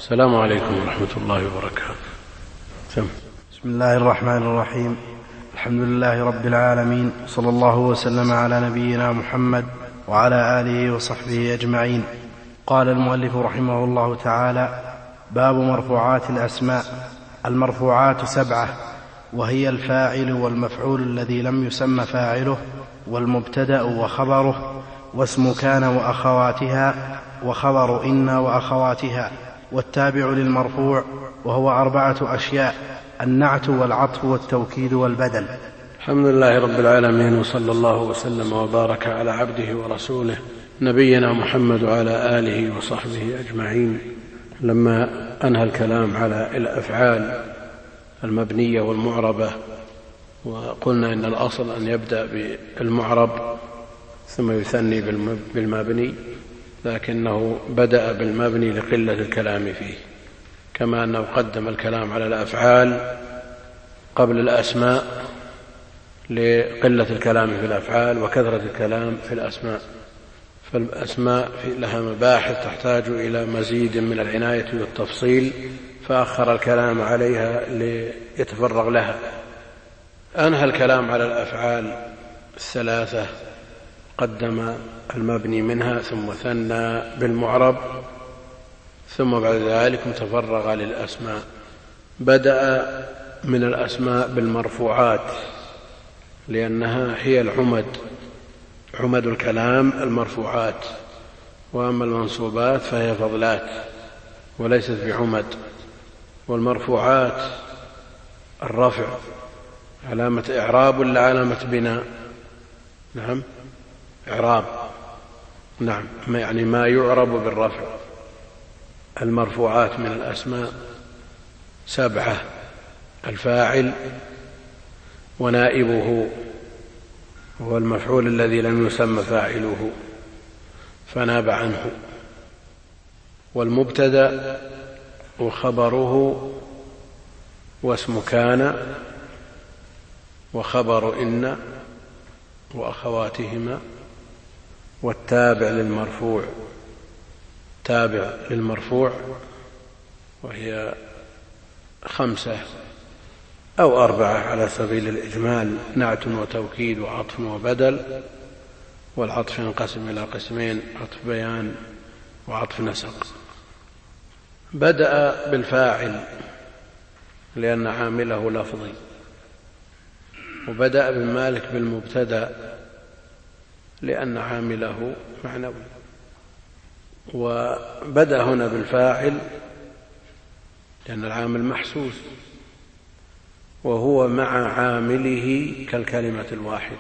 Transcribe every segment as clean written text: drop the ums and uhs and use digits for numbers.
السلام عليكم ورحمة الله وبركاته. بسم الله الرحمن الرحيم. الحمد لله رب العالمين، صلى الله وسلم على نبينا محمد وعلى آله وصحبه أجمعين. قال المؤلف رحمه الله تعالى: باب مرفوعات الأسماء. المرفوعات 7، وهي الفاعل والمفعول الذي لم يسم فاعله، والمبتدأ وخبره، واسم كان وأخواتها، وخبر إن وأخواتها، والتابع للمرفوع، وهو 4 أشياء: النعت والعطف والتوكيد والبدل. الحمد لله رب العالمين، وصلى الله وسلم وبارك على عبده ورسوله نبينا محمد وعلى آله وصحبه أجمعين. لما أنهى الكلام على الأفعال المبنية والمعربة، وقلنا إن الأصل أن يبدأ بالمعرب ثم يثني بالمبني، لكنه بدأ بالمبني لقلة الكلام فيه، كما أنه قدم الكلام على الأفعال قبل الأسماء لقلة الكلام في الأفعال وكثرة الكلام في الأسماء. فالأسماء لها مباحث تحتاج إلى مزيد من العناية والتفصيل، فأخر الكلام عليها ليتفرغ لها. أنهى الكلام على الأفعال 3، قدم المبني منها ثم ثنى بالمعرب، ثم بعد ذلك تفرغ للأسماء. بدأ من الأسماء بالمرفوعات، لأنها هي عمد الكلام المرفوعات، وأما المنصوبات فهي فضلات وليست بعمد. والمرفوعات الرفع علامة إعراب ولا علامة بناء؟ نعم، إعراب. نعم، يعني ما يعرب بالرفع. المرفوعات من الأسماء 7: الفاعل ونائبه، هو المفعول الذي لم يسم فاعله فناب عنه، والمبتدأ وخبره، واسم كان، وخبر إن وأخواتهما، والتابع للمرفوع. تابع للمرفوع وهي 5 أو 4 على سبيل الإجمال: نعت وتوكيد وعطف وبدل. والعطف ينقسم إلى قسمين: عطف بيان وعطف نسق. بدأ بالفاعل لأن عامله لفظي، وبدأ بالمالك بالمبتدأ لأن عامله معنوي. وبدأ هنا بالفاعل لأن العامل محسوس، وهو مع عامله كالكلمة الواحدة.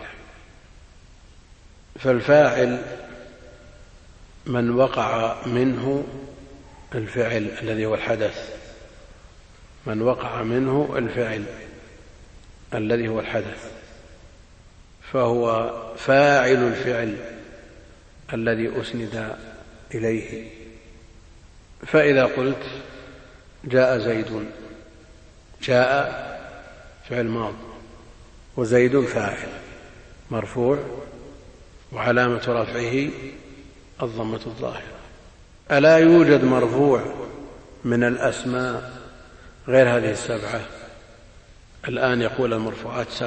فالفاعل من وقع منه الفعل الذي هو الحدث، من وقع منه الفعل الذي هو الحدث، فهو فاعل الفعل الذي أسند إليه. فإذا قلت جاء زيد، جاء فعل ماض، وزيد فاعل مرفوع، وعلامة رفعه الضمة الظاهرة. ألا يوجد مرفوع من الأسماء غير هذه 7؟ الآن يقول المرفوعات 7: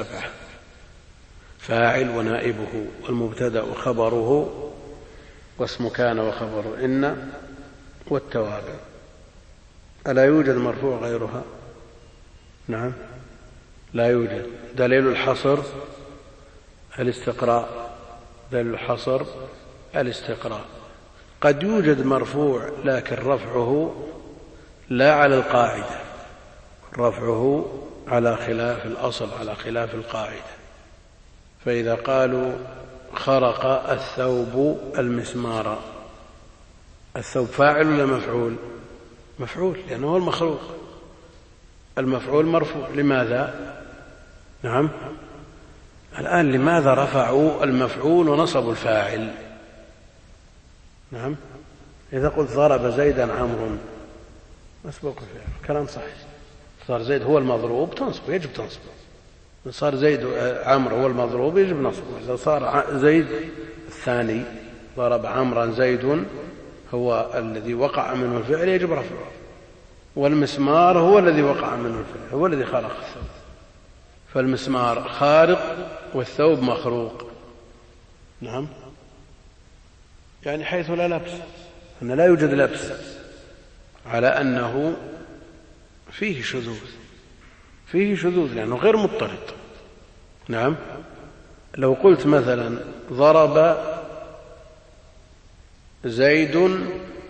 فاعل ونائبه، والمبتدأ وخبره، واسم كان وخبر إن، والتوابع. ألا يوجد مرفوع غيرها؟ نعم، لا يوجد. دليل الحصر الاستقراء، دليل الحصر الاستقراء. قد يوجد مرفوع لكن رفعه لا على القاعدة، رفعه على خلاف الأصل، على خلاف القاعدة. فإذا قالوا خرق الثوب المسمار، الثوب فاعل ولا مفعول؟ مفعول، لأنه هو المخلوق. المفعول مرفوع. لماذا؟ نعم، الآن لماذا رفعوا المفعول ونصبوا الفاعل؟ نعم، إذا قلت ضرب زيدا عمرو مسبوق الفعل، كلام صحيح. صار زيد هو المضروب تنصب، يجب تنصب. صار زيد عمرو هو المضروب يجب نصبه. إذا صار زيد الثاني ضرب عمرا زيد هو الذي وقع منه الفعل يجب رفعه. والمسمار هو الذي وقع منه الفعل، هو الذي خلق الثوب، فالمسمار خارق والثوب مخروق. نعم، يعني حيث لا لبس، أن لا يوجد لبس، على أنه فيه شذوذ لأنه غير مضطرد. نعم، لو قلت مثلا ضرب زيد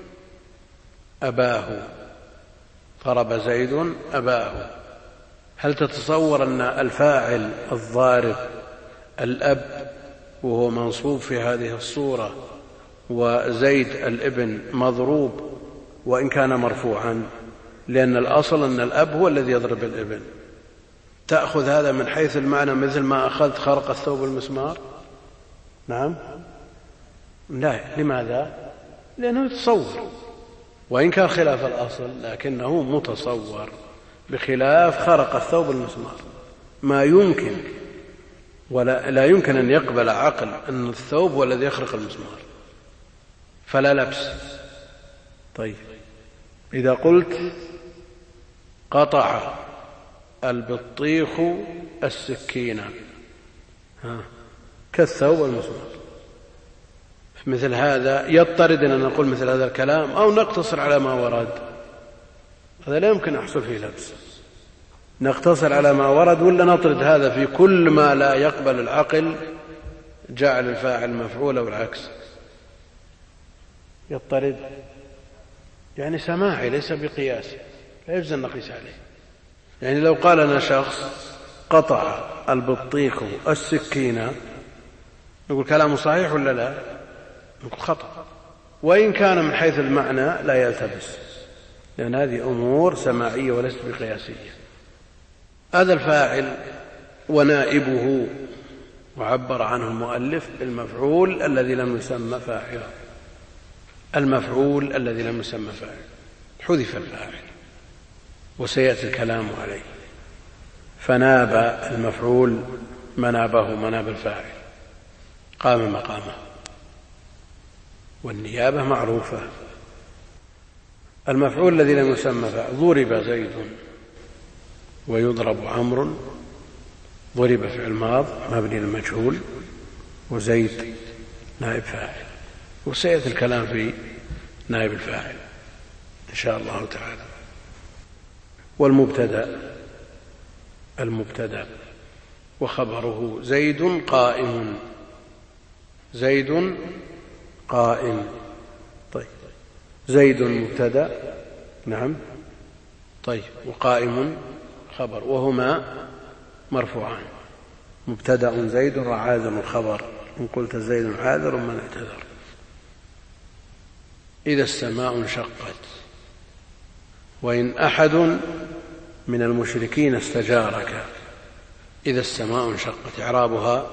أباه، هل تتصور أن الفاعل الضارب الأب وهو منصوب في هذه الصورة، وزيد الابن مضروب وإن كان مرفوعا، لأن الأصل أن الأب هو الذي يضرب الابن؟ تأخذ هذا من حيث المعنى مثل ما أخذت خرق الثوب المسمار؟ نعم، لا. لماذا؟ لأنه يتصور، وإن كان خلاف الأصل لكنه متصور، بخلاف خرق الثوب المسمار ما يمكن، لا يمكن أن يقبل عقل أن الثوب هو الذي يخرق المسمار، فلا لبس. طيب، إذا قلت قطع البطيخ السكينة كالثوب المسمار، مثل هذا يضطرد أن نقول مثل هذا الكلام أو نقتصر على ما ورد؟ هذا لا يمكن يحصل فيه لبس. نقتصر على ما ورد ولا نطرد هذا في كل ما لا يقبل العقل جعل الفاعل مفعول أو العكس؟ يضطرد، يعني سماعي ليس بقياسي، لا يجوز أن نقيس عليه. يعني لو قال لنا شخص قطع البطيخ السكينة، نقول كلامه صحيح ولا لا؟ نقول خطأ، وإن كان من حيث المعنى لا يلتبس، لأن هذه أمور سماعية وليست بقياسية. هذا الفاعل ونائبه، وعبر عنه المؤلف بالمفعول الذي لم يسمى فاعلا، المفعول الذي لم يسمى فاعل، حذف الفاعل وسيأتي الكلام عليه، فناب المفعول منابه مناب الفاعل، قام مقامه، والنيابة معروفة. المفعول الذي لم يسمى فاعل، ضرب زيد ويضرب عمرو، ضرب فعل ماض مبني للمجهول، وزيد نائب فاعل، وسيأتي الكلام في نائب الفاعل إن شاء الله تعالى. المبتدأ وخبره زيد قائم، زيد قائم. طيب، زيد مبتدأ، نعم، طيب، وقائم خبر، وهما مرفوعان. مبتدأ زيد وعاذر الخبر، إن قلت زيد عاذر من اعتذر. إذا السماء انشقت، وإن أحد من المشركين استجارك. إذا السماء انشقت إعرابها،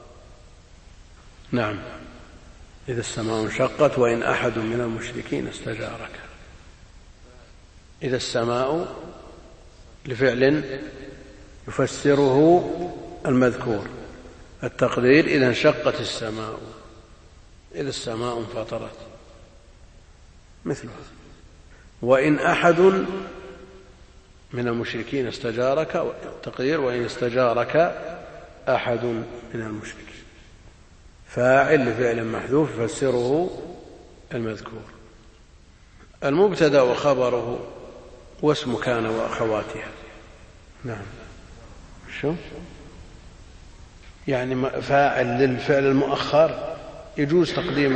نعم، إذا السماء انشقت وإن أحد من المشركين استجارك. إذا السماء لفعل يفسره المذكور، التقدير إذا انشقت السماء، إذا السماء انفطرت مثلها. وإن أحد من المشركين استجارك، التقدير وإن استجارك أحد من المشركين، فاعل لفعل محذوف يفسره المذكور. المبتدأ وخبره واسم كان وأخواتها. نعم، شو يعني فاعل للفعل المؤخر يجوز تقديم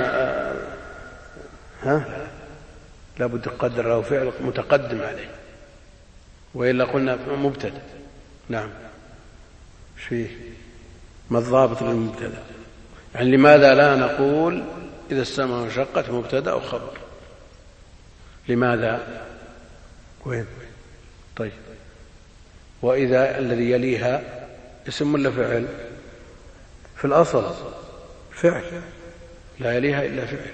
لابد تقدر له فعل متقدم عليه، وإلا قلنا مبتدأ. نعم، فيه ما الضابط للمبتدأ؟ يعني لماذا لا نقول إذا السماء انشقت مبتدأ أو خبر؟ لماذا؟ وين؟ طيب، وإذا الذي يليها اسم ولا فعل؟ في الأصل فعل، لا يليها إلا فعل،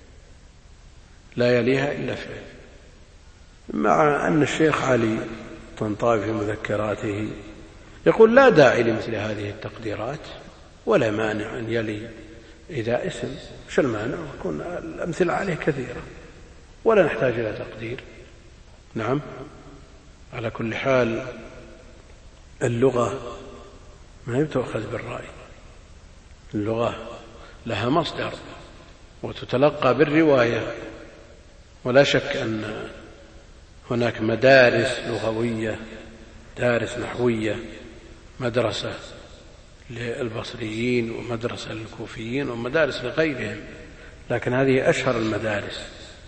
لا يليها إلا فعل. مع أن الشيخ علي طنطاوي في مذكراته يقول لا داعي لمثل هذه التقديرات، ولا مانع أن يلي إذا اسم، شو المانع؟ يكون الأمثلة عليه كثيرة ولا نحتاج إلى تقدير. نعم. على كل حال اللغة ما يتأخذ بالرأي، اللغة لها مصدر وتتلقى بالرواية، ولا شك أن هناك مدارس لغوية، مدارس نحوية، مدرسة للبصريين ومدرسة للكوفيين ومدارس لغيرهم، لكن هذه أشهر المدارس.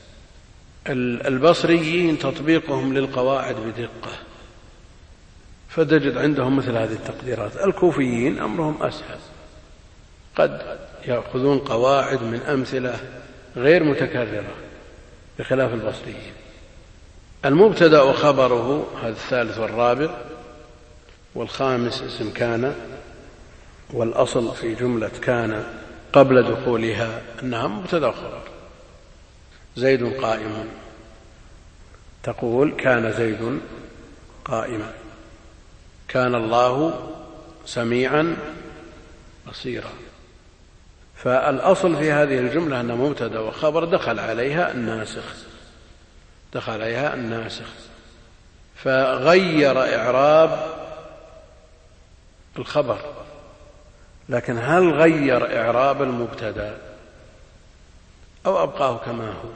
البصريين تطبيقهم للقواعد بدقة، فتجد عندهم مثل هذه التقديرات. الكوفيين أمرهم أسهل، قد يأخذون قواعد من أمثلة غير متكررة بخلاف البصريين. المبتدأ وخبره هذا الثالث والرابع، والخامس اسم كان، والأصل في جملة كان قبل دخولها أنها مبتدأ وخبر. زيد قائم، تقول كان زيد قائما. كان الله سميعا بصيرا. فالأصل في هذه الجملة أن مبتدأ وخبر دخل عليها الناسخ، فغير إعراب الخبر، لكن هل غير إعراب المبتدأ أو أبقاه كما هو؟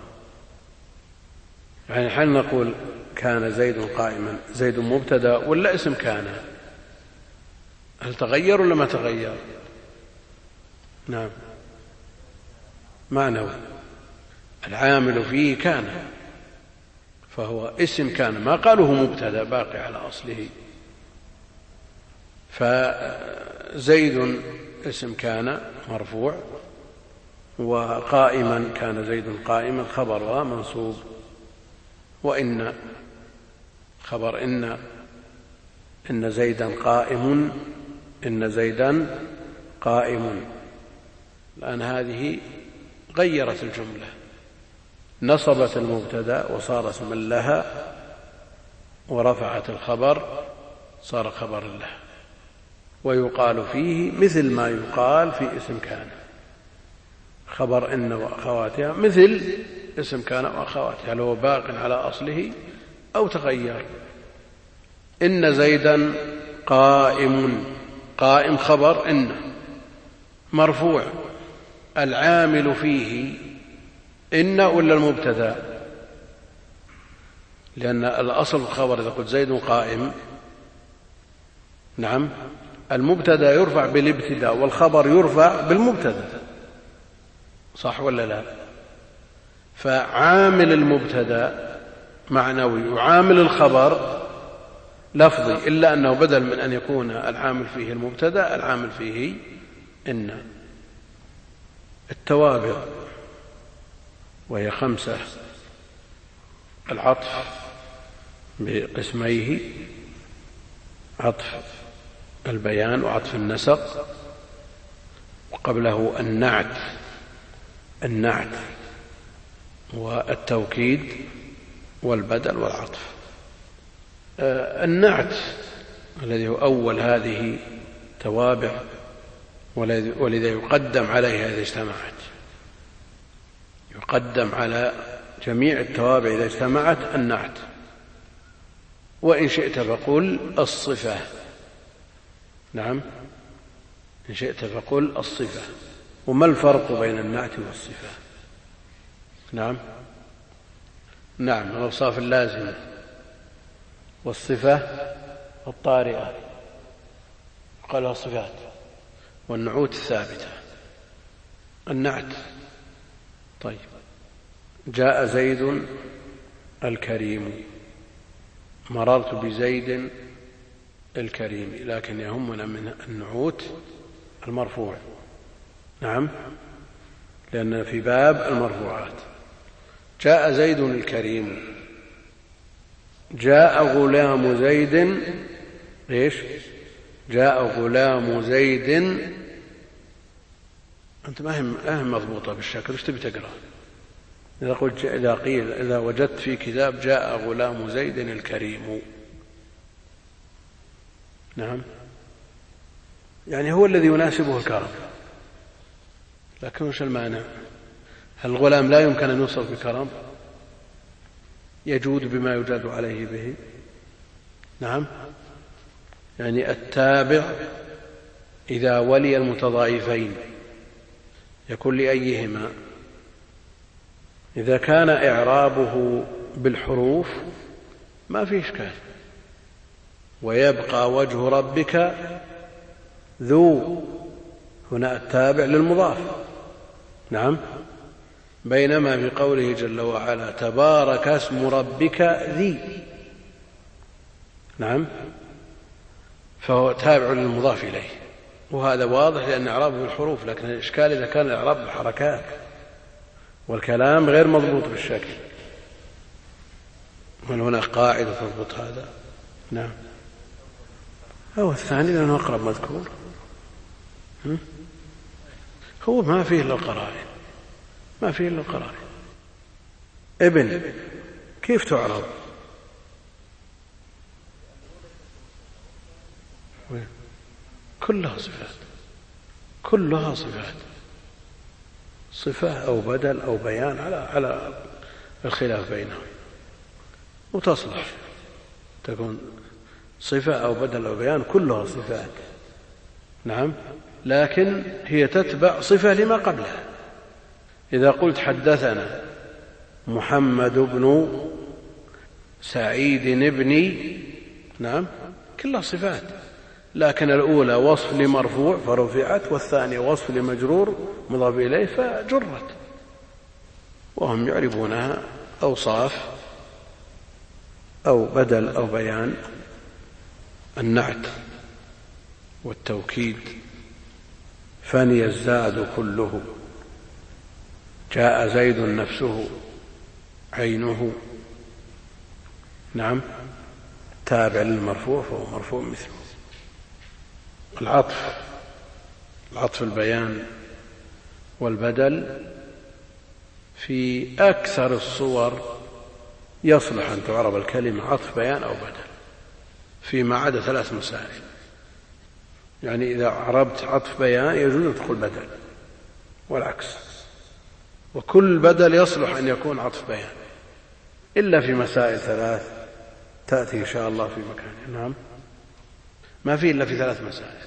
يعني حين نقول كان زيد قائما، زيد مبتدأ ولا اسم كان؟ هل تغير ولا ما تغير؟ نعم، معنوي، العامل فيه كان، فهو اسم كان، ما قالوه مبتدأ باقي على أصله. فزيد اسم كان مرفوع، وقائما كان زيد قائما خبرها منصوب، وإن خبر إن زيدا قائم، إن زيدا قائم. الآن هذه غيرت الجملة، نصبت المبتدأ وصار اسما لها، ورفعت الخبر صار خبرا لها. ويقال فيه مثل ما يقال في اسم كان، خبر إن وأخواتها مثل اسم كان وأخواتها، لو باق على أصله أو تغير. إن زيدا قائم، قائم خبر إن مرفوع، العامل فيه إن ولا المبتدأ؟ لأن الأصل في الخبر إذا قلت زيد قائم، نعم، المبتدأ يرفع بالابتداء والخبر يرفع بالمبتدأ، صح ولا لا؟ فعامل المبتدأ معنوي وعامل الخبر لفظي، إلا أنه بدل من أن يكون العامل فيه المبتدأ العامل فيه إن. التوابع وهي 5: العطف بقسميه، عطف البيان وعطف النسق، وقبله النعت والتوكيد والبدل والعطف. النعت الذي هو أول هذه توابع، ولذا يقدم عليها إذا اجتمعت، يقدم على جميع التوابع إذا اجتمعت النعت. وإن شئت فقل الصفة، نعم، إن شئت فقل الصفة. وما الفرق بين النعت والصفة؟ نعم، الأوصاف اللازمة، والصفة الطارئة قالها الصفات، والنعوت الثابتة. النعت، طيب، جاء زيد الكريم، مررت بزيد الكريم، لكن يهمنا من النعوت المرفوع، نعم، لأن في باب المرفوعات. جاء زيد الكريم، جاء غلام زيد، ليش؟ جاء غلام زيد، أنت ما هي مضبوطة بالشكل، وش تبي تقرأ؟ إذا وجدت في كتاب جاء غلام زيد الكريم، نعم، يعني هو الذي يناسبه الكرم، لكن وش المعنى؟ هل الغلام لا يمكن أن يوصف بكرم؟ يجود بما يجاد عليه به. نعم، يعني التابع إذا ولي المتضايفين يكون لأيهما؟ إذا كان إعرابه بالحروف ما في إشكال، ويبقى وجه ربك ذو، هنا التابع للمضاف. نعم، بينما في قوله جل وعلا تبارك اسم ربك ذي، نعم، فهو تابع للمضاف إليه، وهذا واضح لأن إعرابه بالحروف. لكن الإشكال إذا كان الإعراب بالحركات والكلام غير مضبوط بالشكل، هل هنا قاعدة تضبط هذا؟ نعم. أو الثاني لأنه أقرب مذكور، هو ما فيه إلا القرائن، ما فيه إلا القرائن. ابن كيف تعرض؟ كلها صفات، كلها صفات، صفة أو بدل أو بيان على الخلاف بينهم، وتصلح تكون صفة أو بدل أو بيان، كلها صفات. نعم، لكن هي تتبع صفة لما قبلها. إذا قلت حدثنا محمد بن سعيد بن، نعم، كلها صفات، لكن الأولى وصف لمرفوع فرفعت، والثانية وصف لمجرور مضاف إليه فجرت، وهم يعربونها أوصاف أو بدل أو بيان، النعت والتوكيد. فني الزاد كله، جاء زيد نفسه عينه. نعم، تابع للمرفوع فهو مرفوع مثله. العطف البيان والبدل في أكثر الصور يصلح أن تعرب الكلمة عطف بيان أو بدل، فيما عدا 3 مسائل. يعني إذا عربت عطف بيان يجوز أن تقول بدل، والعكس، وكل بدل يصلح أن يكون عطف بيان، إلا في مسائل 3 تأتي إن شاء الله في مكانها. نعم، ما في إلا في 3 مسائل.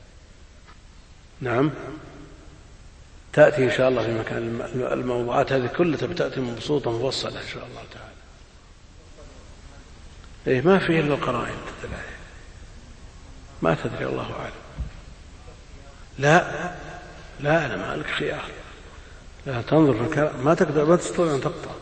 نعم، تأتي إن شاء الله في مكان. الموضوعات هذه كلها بتأتي مبسوطة مفصلة إن شاء الله تعالى. إيه، ما فيه إلا القرائن تدل عليه، ما تدري، الله أعلم. لا أنا ما لك خيار، لا تنظر في الكلام، ما تقدر، ما تستطيع أن تقطع.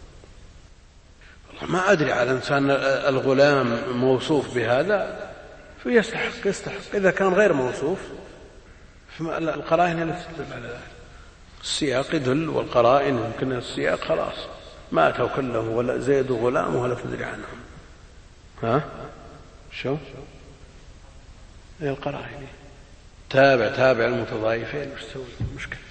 والله ما أدري على إنسان الغلام موصوف بهذا فيستحق. إذا كان غير موصوف القرائن التي تدل على ذلك، السياق يدل، والقرائن يمكن السياق خلاص ماتوا كلهم، ولا زيد غلام ولا تدري عنهم. ها شو القرائن؟ تابع المتضايفين، وش تسوي؟ مشكلة.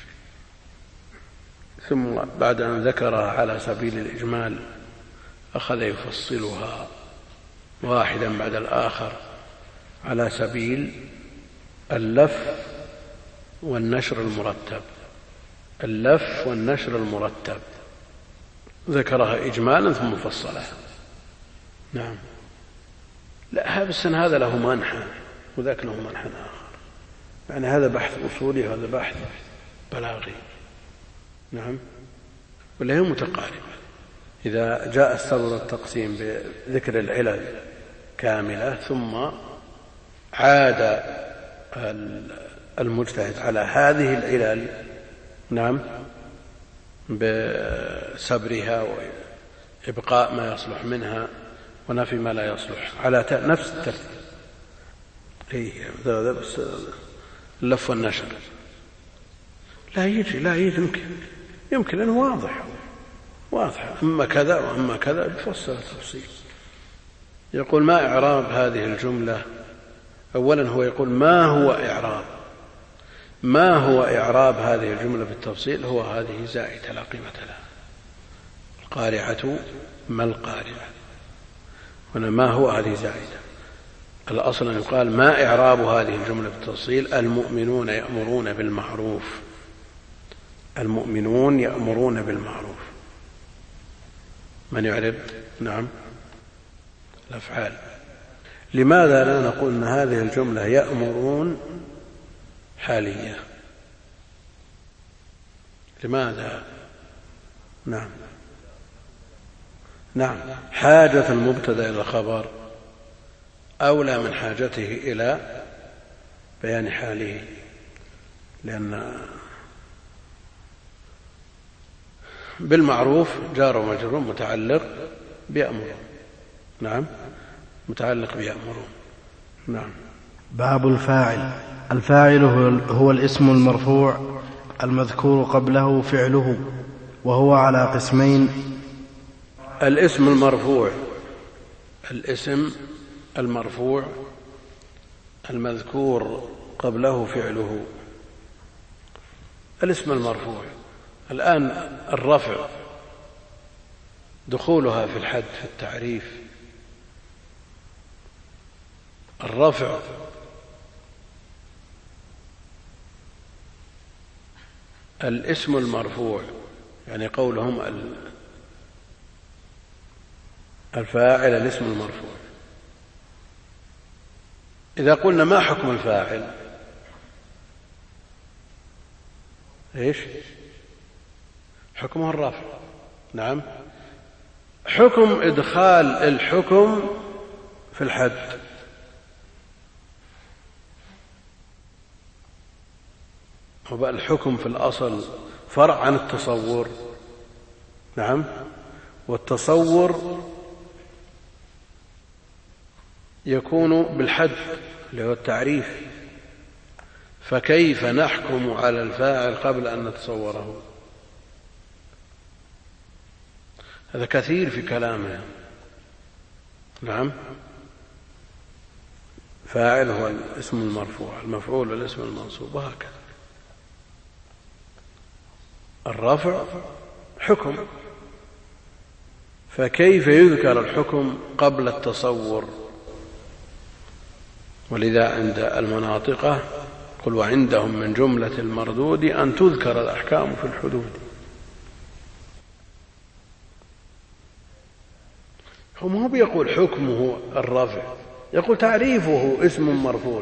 ثم بعد أن ذكرها على سبيل الإجمال أخذ يفصلها واحدا بعد الآخر على سبيل اللف والنشر المرتب. اللف والنشر المرتب ذكرها إجمالا ثم فصلها. نعم، لا بس هذا له منحى وذاك له منحى آخر، يعني هذا بحث أصولي وهذا بحث بلاغي. نعم، ولا هي متقاربة. إذا جاء السبب التقسيم بذكر العلل كاملة ثم عاد المجتهد على هذه العلل، نعم، بسبرها وإبقاء ما يصلح منها ونفي ما لا يصلح على نفس الترتيب. هذا بس اللف والنشر لا يجي يمكن أنه واضح أما كذا وأما كذا بفصل التفصيل. يقول ما إعراب هذه الجملة؟ أولا هو يقول ما هو إعراب هذه الجملة بالتفصيل؟ هو هذه زائدة لا قيمة لها. القارعة ما القارعة؟ هنا ما هو هذه زائدة. الأصل أن يقال ما إعراب هذه الجملة بالتفصيل؟ المؤمنون يأمرون بالمعروف. المؤمنون يأمرون بالمعروف. من يعرب؟ نعم الأفعال. لماذا لا نقول أن هذه الجملة يأمرون حالية؟ لماذا؟ نعم حاجة المبتدأ إلى الخبر أولى من حاجته إلى بيان حاله، لأن بالمعروف جار ومجرور متعلق بيأمرون. نعم متعلق بيأمرون. نعم. باب الفاعل. الفاعل هو الاسم المرفوع المذكور قبله فعله، وهو على قسمين: الاسم المرفوع، الاسم المرفوع المذكور قبله فعله. الاسم المرفوع الآن الرفع دخولها في الحد في التعريف. الرفع الاسم المرفوع، يعني قولهم الفاعل الاسم المرفوع. إذا قلنا ما حكم الفاعل؟ إيش حكمه؟ الرفع. نعم حكم إدخال الحكم في الحد. وبقى الحكم في الأصل فرع عن التصور. نعم والتصور يكون بالحد اللي هو التعريف، فكيف نحكم على الفاعل قبل أن نتصوره؟ هذا كثير في كلامه. نعم فاعل هو الاسم المرفوع، المفعول والاسم المنصوب، وهكذا. الرفع حكم، فكيف يذكر الحكم قبل التصور؟ ولذا عند المناطقة قل وعندهم من جملة المردود أن تذكر الأحكام في الحدود. هم هو بيقول حكمه الرفع، يقول تعريفه اسم مرفوع.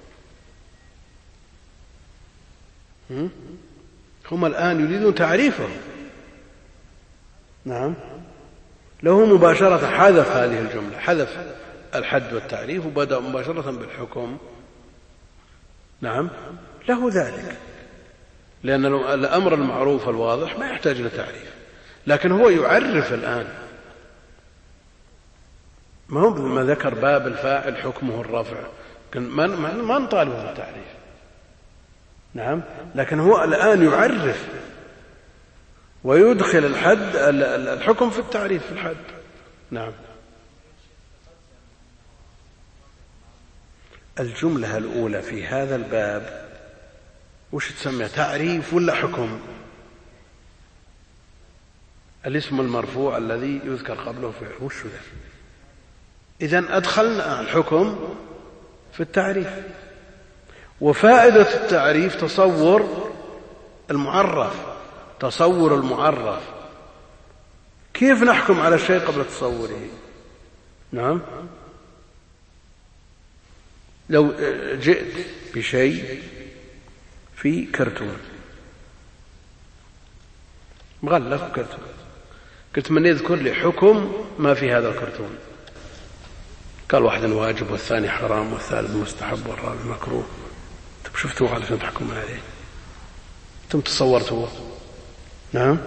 هم الآن يريدون تعريفه. نعم له مباشرة حذف هذه الجملة، حذف الحد والتعريف وبدأ مباشرة بالحكم. نعم له ذلك، لأن الأمر المعروف الواضح ما يحتاج لتعريف، لكن هو يعرف الآن. ما هو ما ذكر باب الفاعل حكمه الرفع، ما نطالبه بالتعريف. نعم لكن هو الآن يعرف ويدخل الحد الحكم في التعريف في الحد. نعم الجملة الأولى في هذا الباب وش تسمى؟ تعريف ولا حكم؟ الاسم المرفوع الذي يذكر قبله فعل، وش ذا؟ إذن أدخلنا الحكم في التعريف، وفائدة التعريف تصور المعرف، تصور المعرف. كيف نحكم على الشيء قبل تصوره؟ نعم لو جئت بشيء في كرتون مغلف كرتون، قلت من يذكر لي حكم ما في هذا الكرتون؟ قال واحد واجب والثاني حرام والثالث مستحب والرابع مكروه. طب شفتوه علشان تحكمون عليه؟ انتم تصورتوه؟ نعم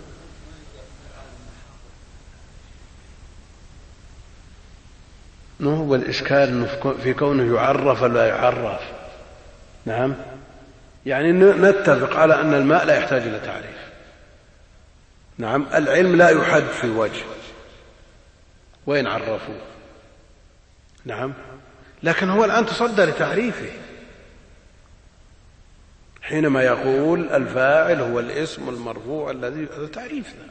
هو الإشكال في كونه يعرف ولا يعرف. نعم يعني نتفق على أن الماء لا يحتاج إلى تعريف. نعم العلم لا يحد في وجه وين عرفوا. نعم لكن هو الآن تصدى لتعريفه حينما يقول الفاعل هو الاسم المرفوع الذي تعريفنا.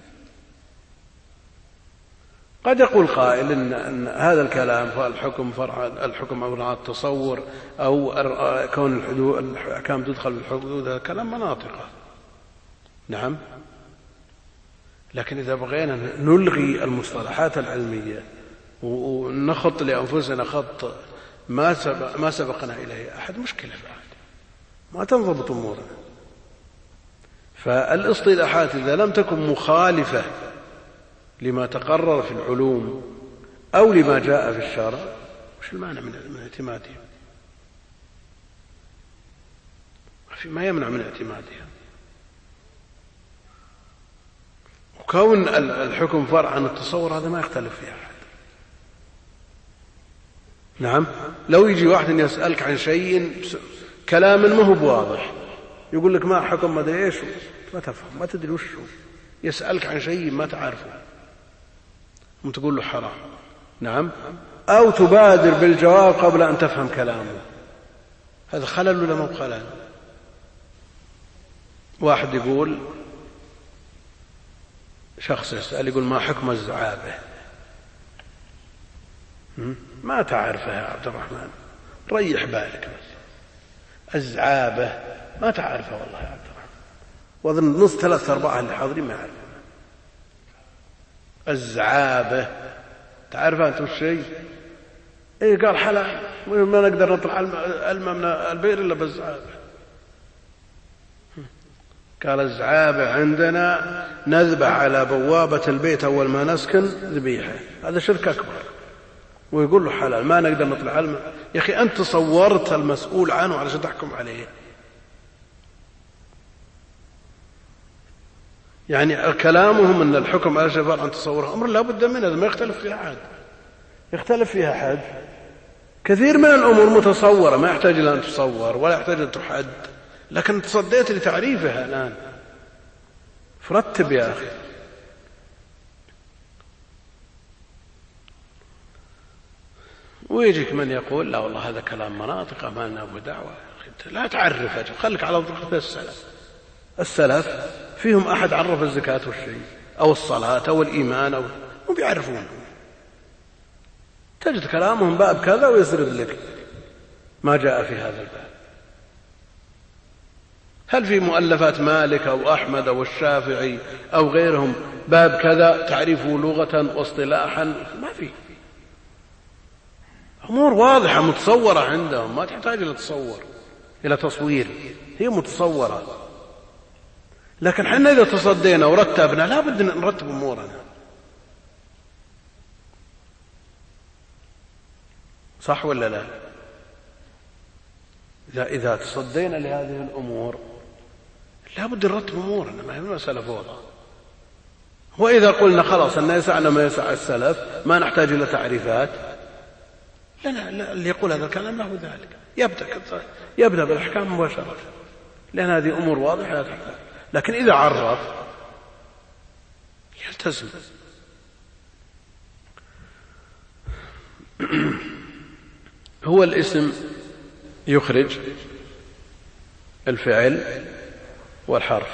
قد يقول قائل إن هذا الكلام فالحكم فرع، الحكم على التصور أو كون الأحكام تدخل بالحدود، هذا كلام مناطقة. نعم لكن إذا بغينا نلغي المصطلحات العلمية ونخط لأنفسنا خط ما سبقنا إليه أحد، مشكلة بعد ما تنضبط أمورنا. فالاصطلاحات إذا لم تكن مخالفة لما تقرر في العلوم أو لما جاء في الشرع، وش المانع من اعتمادها؟ ما يمنع من اعتمادها. وكون الحكم فرع عن التصور هذا ما يختلف فيه أحد. نعم، لو يجي واحد يسألك عن شيء كلام ما هو بواضح، يقول لك ما حكم ما ادري ايش، ما تفهم، ما تدري وش هو، يسألك عن شيء ما تعرفه وتقول له حرام، نعم، أو تبادر بالجواب قبل أن تفهم كلامه، هذا خلل ولا مو خلل؟ واحد يقول، شخص يسأل يقول ما حكم الزعابة؟ ما تعرفها يا عبد الرحمن، ريح بالك بس. الزعابة ما تعرفها والله يا عبد الرحمن، وأظن نص 3/4 اللي حاضرين ما يعرفون. الزعابة تعرفها أنت والشيء؟ إيه قال حلال، ما نقدر نطلع الماء من البئر إلا بالزعابة. قال الزعابة عندنا نذبح على بوابة البيت أول ما نسكن ذبيحة، هذا شرك أكبر. ويقول له حلال، ما نقدر نطلع الماء. يا أخي أنت صورت المسؤول عنه علشان تحكم عليه. يعني كلامهم أن الحكم على شفاء عن تصوره أمر لا بد منه، ما يختلف فيها أحد. يختلف فيها أحد. كثير من الأمور متصورة ما يحتاج إلى أن تصور ولا يحتاج أن تحد، لكن تصديت لتعريفها الآن. فرتب يا أخي. ويجيك من يقول لا والله هذا كلام مناطق ما لنا به دعوة. لا تعرف، خليك على ضغط السلف. السلف فيهم أحد عرف الزكاة والشيء أو الصلاة أو الإيمان أو هم بيعرفون، تجد كلامهم باب كذا ويسرد لك ما جاء في هذا الباب. هل في مؤلفات مالك أو أحمد أو الشافعي أو غيرهم باب كذا تعرفه لغة واصطلاحا؟ ما في. أمور واضحة متصورة عندهم، ما تحتاج إلى تصور إلى تصوير، هي متصورة. لكن حنا إذا تصدينا ورتبنا لا بد نرتب أمورنا، صح ولا لا؟ إذا تصدينا لهذه الأمور لا بد نرتب أمورنا، ما هي مسألة فوضى. وإذا قلنا خلاص أن يسعنا ما يسع السلف ما نحتاج إلى تعريفات، لا اللي يقول هذا الكلام له ذلك، يبدأ بالأحكام مباشرة، لأن هذه أمور واضحة لا تحتاج. لكن إذا عرف يلتزم. هو الاسم يخرج الفعل والحرف.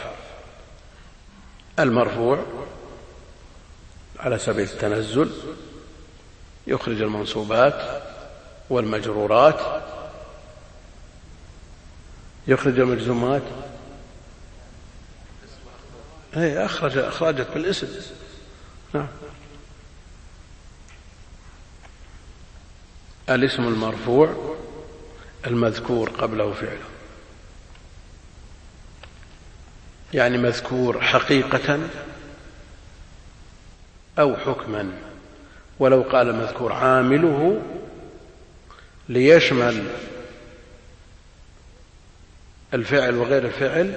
المرفوع على سبيل التنزل يخرج المنصوبات والمجرورات، يخرج المجزومات. هي أخرجت بالاسم. نعم. الاسم المرفوع المذكور قبله فعله، يعني مذكور حقيقة أو حكما. ولو قال مذكور عامله ليشمل الفعل وغير الفعل،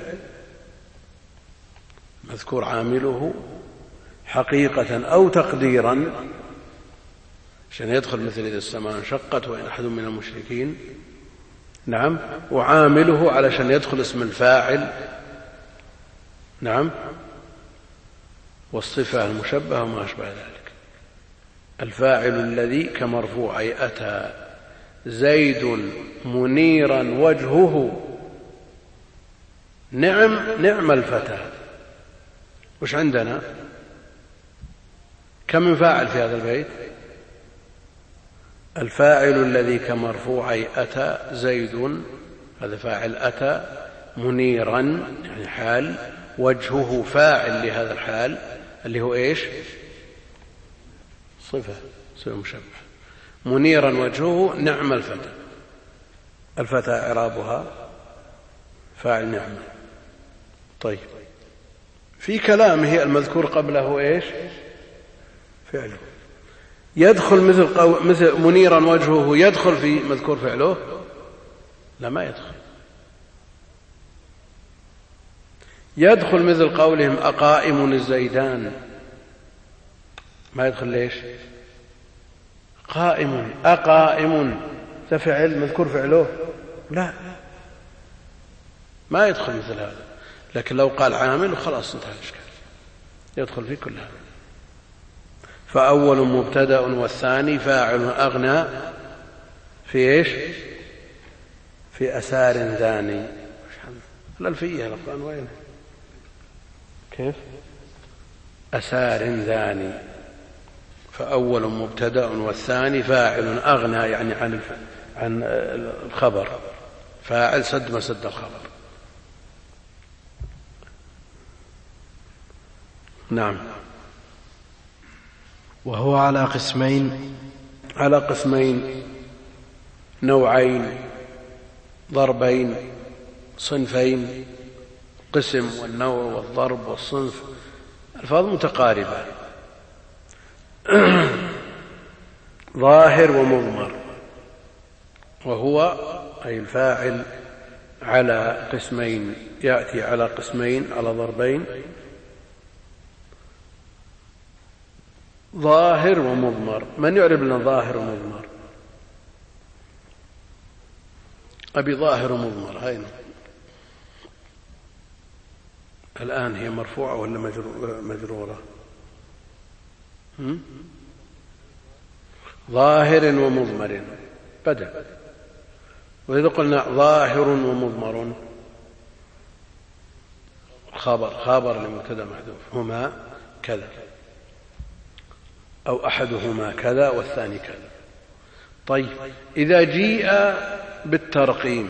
مذكور عامله حقيقة أو تقديرا، عشان يدخل مثل إذا السماء انشقت وإن أحد من المشركين، نعم، وعامله علشان يدخل اسم الفاعل، نعم، والصفة المشبهة وما أشبه ذلك. الفاعل الذي كمرفوع أي أتى زيد منيرا وجهه نعم الفتى. وش عندنا؟ كم من فاعل في هذا البيت؟ الفاعل الذي كمرفوع أي أتى زيد، هذا فاعل أتى، منيرا يعني حال، وجهه فاعل لهذا الحال اللي هو إيش؟ صفة مشبه. منيرا وجهه نعم الفتى. الفتى إعرابها فاعل نعمة. طيب في كلامه المذكور قبله إيش؟ فعله. يدخل مثل منيرا وجهه يدخل في مذكور فعله؟ لا، ما يدخل. يدخل مثل قولهم أقائم الزيدان، ما يدخل. ليش؟ قائم أقائم تفعل مذكور فعله؟ لا، ما يدخل مثل هذا. لكن لو قال عامل خلاص انتهى الإشكال، يدخل في كل هذا. فأول مبتدأ والثاني فاعل أغنى في إيش؟ في أسار ذاني. الألفية القرآن وين؟ كيف؟ أسار ذاني. فأول مبتدأ والثاني فاعل أغنى، يعني عن الخبر، فاعل سد مسد الخبر. نعم. وهو على قسمين، نوعين، ضربين، صنفين. قسم والنوع والضرب والصنف ألفاظ متقاربة. ظاهر ومضمر. وهو أي الفاعل على قسمين، يأتي على قسمين، على ضربين، ظاهر ومضمر. من يعرب لنا ظاهر ومضمر؟ أبي ظاهر ومضمر هين الآن هي مرفوعة ولا مجرورة؟ ظاهر ومضمر بدأ. وإذا قلنا ظاهر ومضمر خبر لمبتدأ محذوف، هما كذا، أو أحدهما كذا والثاني كذا. طيب إذا جيء بالترقيم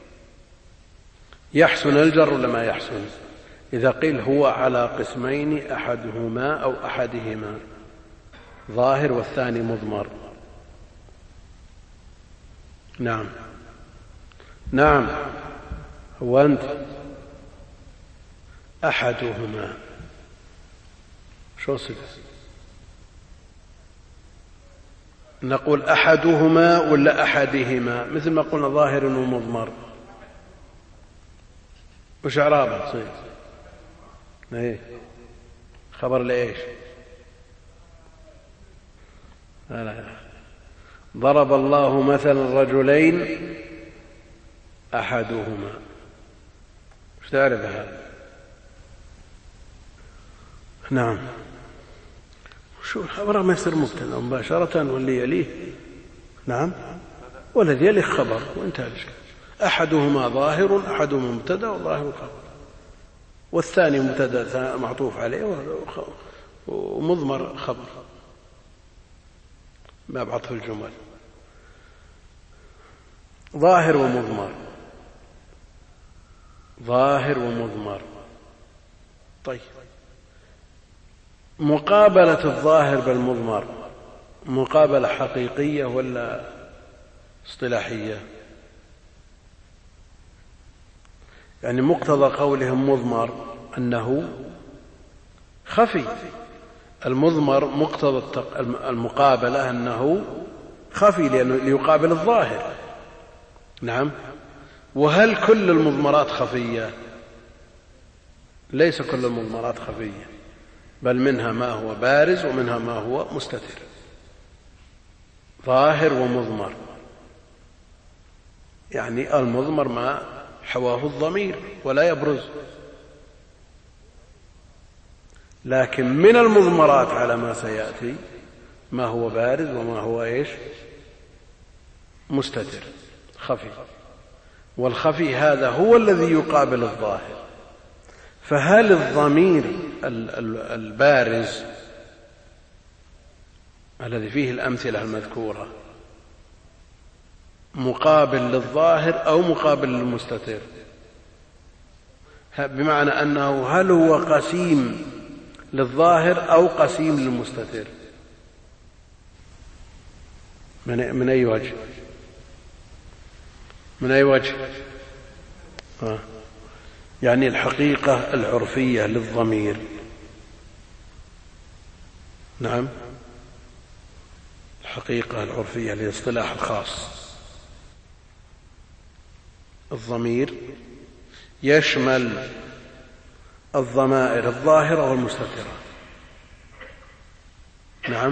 يحسن الجر ولا ما يحسن؟ إذا قيل هو على قسمين أحدهما أو أحدهما ظاهر والثاني مضمر. نعم هو أنت أحدهما شو صفة؟ نقول أحدهما ولا أحدهما؟ مثل ما قلنا ظاهر ومضمر، وش إعرابه؟ صحيح. ايه خبر لإيش؟ لا. ضرب الله مثلا رجلين أحدهما. وش تعرف هذا؟ نعم. شو الخبر ما يصير مبتدأ مباشرة واللي يليه نعم والذي يليه خبر وانتهى الشيء. أحدهما ظاهر، أحدهما مبتدأ وظاهر خبر، والثاني مبتدأ معطوف عليه ومضمر خبر ما بعطف الجمل. ظاهر ومضمر. طيب مقابلة الظاهر بالمضمر مقابلة حقيقية ولا اصطلاحية؟ يعني مقتضى قولهم مضمر أنه خفي. المضمر مقتضى المقابلة أنه خفي لأنه ليقابل الظاهر. نعم. وهل كل المضمرات خفية؟ ليس كل المضمرات خفية، بل منها ما هو بارز ومنها ما هو مستتر. ظاهر ومضمر، يعني المضمر ما حواه الضمير ولا يبرز، لكن من المضمرات على ما سيأتي ما هو بارز وما هو ايش؟ مستتر خفي. والخفي هذا هو الذي يقابل الظاهر. فهل الضمير البارز الذي فيه الأمثلة المذكورة مقابل للظاهر أو مقابل للمستتر؟ بمعنى أنه هل هو قسيم للظاهر أو قسيم للمستتر؟ من أي وجه؟ من أي وجه؟ يعني الحقيقة العرفية للضمير. نعم، الحقيقة العرفية للاصطلاح الخاص. الضمير يشمل الضمائر الظاهرة والمستترة. نعم،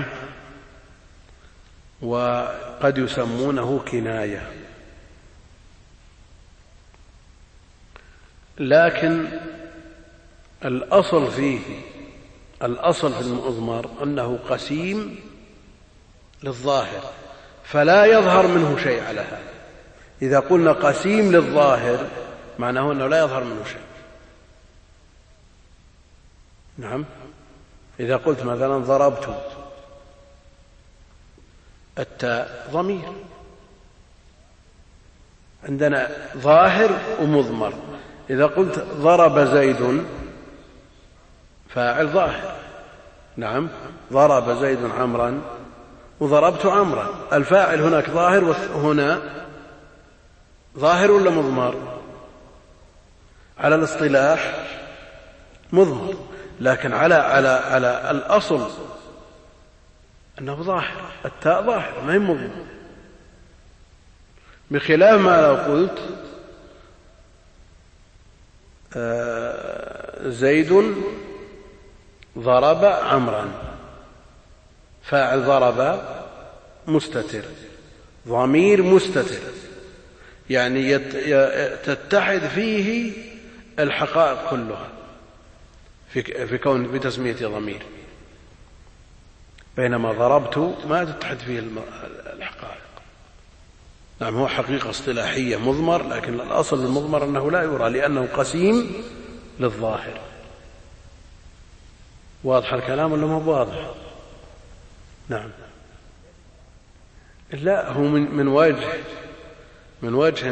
وقد يسمونه كناية. لكن الأصل في المضمر أنه قسيم للظاهر، فلا يظهر منه شيء على هذا. إذا قلنا قسيم للظاهر معناه أنه لا يظهر منه شيء. نعم، إذا قلت مثلا ضربت، التاء ضمير، عندنا ظاهر ومضمر. إذا قلت ضرب زيد، فاعل ظاهر. نعم، ضرب زيد عمرا وضربت عمرا، الفاعل هناك ظاهر وهنا ظاهر ولا مضمر؟ على الاصطلاح مضمر، لكن على الأصل أنه ظاهر، التاء ظاهر ما هي مضمر، بخلاف ما لو قلت زيد ضرب عمرا، فاعل ضرب مستتر، ضمير مستتر، يعني تتحد فيه الحقائق كلها في تسمية ضمير، بينما ضربت ما تتحد فيه الحقائق. نعم، هو حقيقة اصطلاحية مضمر، لكن الأصل المضمر أنه لا يرى لأنه قسيم للظاهر. واضح الكلام ولا ما واضح؟ نعم، لا، هو من وجه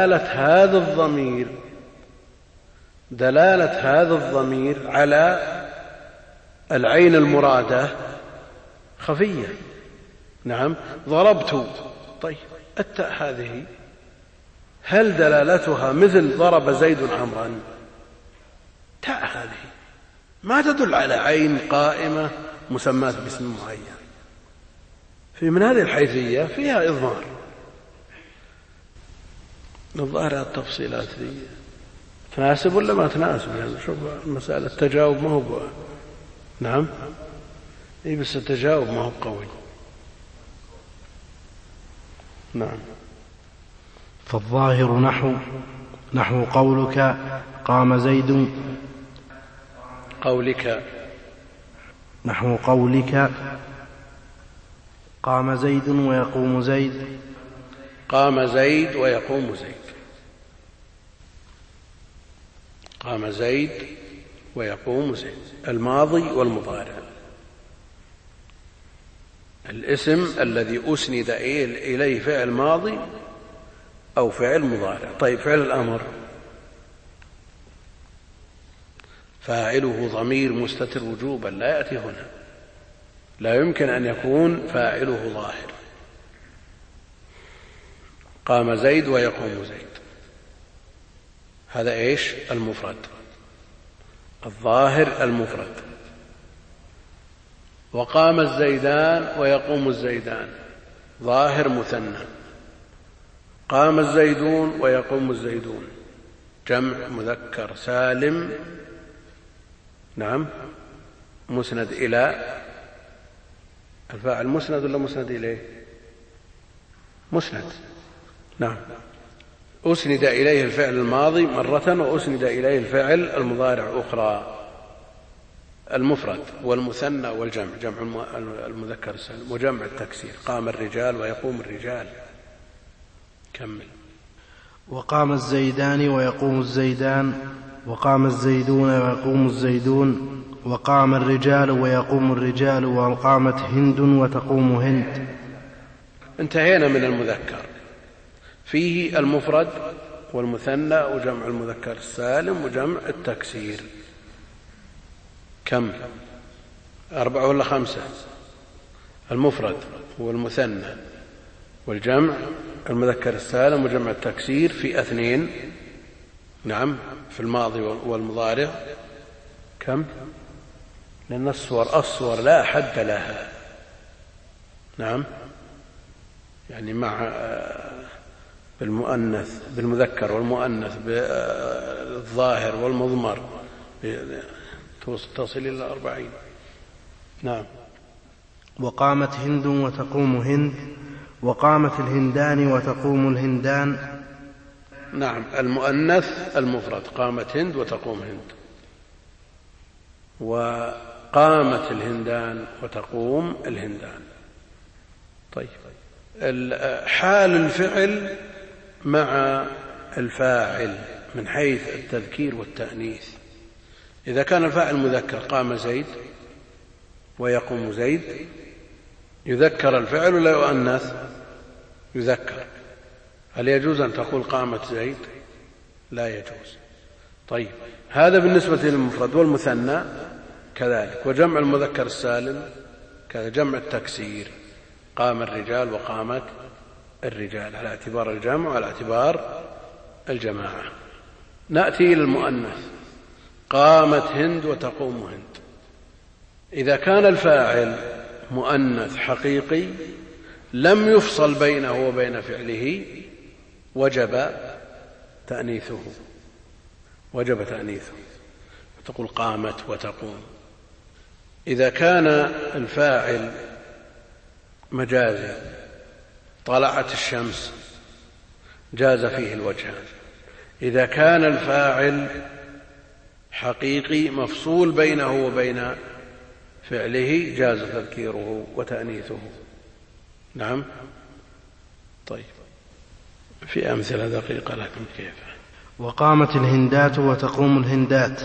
دلالة هذا الضمير على العين المرادة خفية. نعم، ضربت، طيب التاء هذه هل دلالتها مثل ضرب زيد عمرا؟ تاء هذه ما تدل على عين قائمة مسماة باسم معين، من هذه الحيثية فيها إضمار. الظاهر التفصيلات دي تناسب ولا ما تناسب؟ يعني شوف المسألة التجاوب ما هو نعم، بس التجاوب ما هو قوي. نعم، فالظاهر نحو قولك قام زيد، نحو قولك قام زيد ويقوم زيد، قام زيد ويقوم زيد، قام زيد ويقوم زيد، الماضي والمضارع، الاسم الذي أسند إليه فعل ماضي أو فعل مضارع. طيب فعل الأمر فاعله ضمير مستتر وجوبا لا يأتي هنا، لا يمكن أن يكون فاعله ظاهر. قام زيد ويقوم زيد، هذا إيش؟ المفرد، الظاهر المفرد. وقام الزيدان ويقوم الزيدان، ظاهر مثنى. قام الزيدون ويقوم الزيدون، جمع مذكر سالم. نعم، مسند إلى الفاعل، مسند ولا مسند إليه؟ مسند. نعم، أسند إليه الفعل الماضي مرة وأسند إليه الفعل المضارع أخرى، المفرد والمثنى والجمع، جمع المذكر السالم وجمع التكسير. قام الرجال ويقوم الرجال. كمل. وقام الزيدان ويقوم الزيدان، وقام الزيدون ويقوم الزيدون، وقام الرجال ويقوم الرجال، وقامت هند وتقوم هند. انتهينا من المذكر، فيه المفرد والمثنى وجمع المذكر السالم وجمع التكسير. كم؟ 4 ولا 5؟ المفرد والمثنى والجمع المذكر السالم وجمع التكسير في 2. نعم، في الماضي والمضارع كم؟ لأن الصور لا حد لها. نعم، يعني مع بالمذكر والمؤنث بالظاهر والمضمر تصل إلى 40. نعم. وقامت هند وتقوم هند، وقامت الهندان وتقوم الهندان. نعم، المؤنث المفرد قامت هند وتقوم هند، وقامت الهندان وتقوم الهندان. طيب، حال الفعل مع الفاعل من حيث التذكير والتأنيث. إذا كان الفاعل مذكر قام زيد ويقوم زيد، يذكر الفعل ولا يؤنث؟ يذكر. هل يجوز أن تقول قامت زيد؟ لا يجوز. طيب، هذا بالنسبة للمفرد والمثنى كذلك. وجمع المذكر السالم كذا، جمع التكسير قام الرجال وقامت الرجال على اعتبار الجمع وعلى اعتبار الجماعة. نأتي إلى المؤنث، قامت هند وتقوم هند. إذا كان الفاعل مؤنث حقيقي لم يفصل بينه وبين فعله وجب تأنيثه، تقول قامت وتقوم. إذا كان الفاعل مجازي، طلعت الشمس، جاز فيه الوجهان. إذا كان الفاعل حقيقي مفصول بينه وبين فعله جاز تذكيره وتأنيثه. نعم. طيب، في أمثلة دقيقة لكم كيف. وقامت الهندات وتقوم الهندات،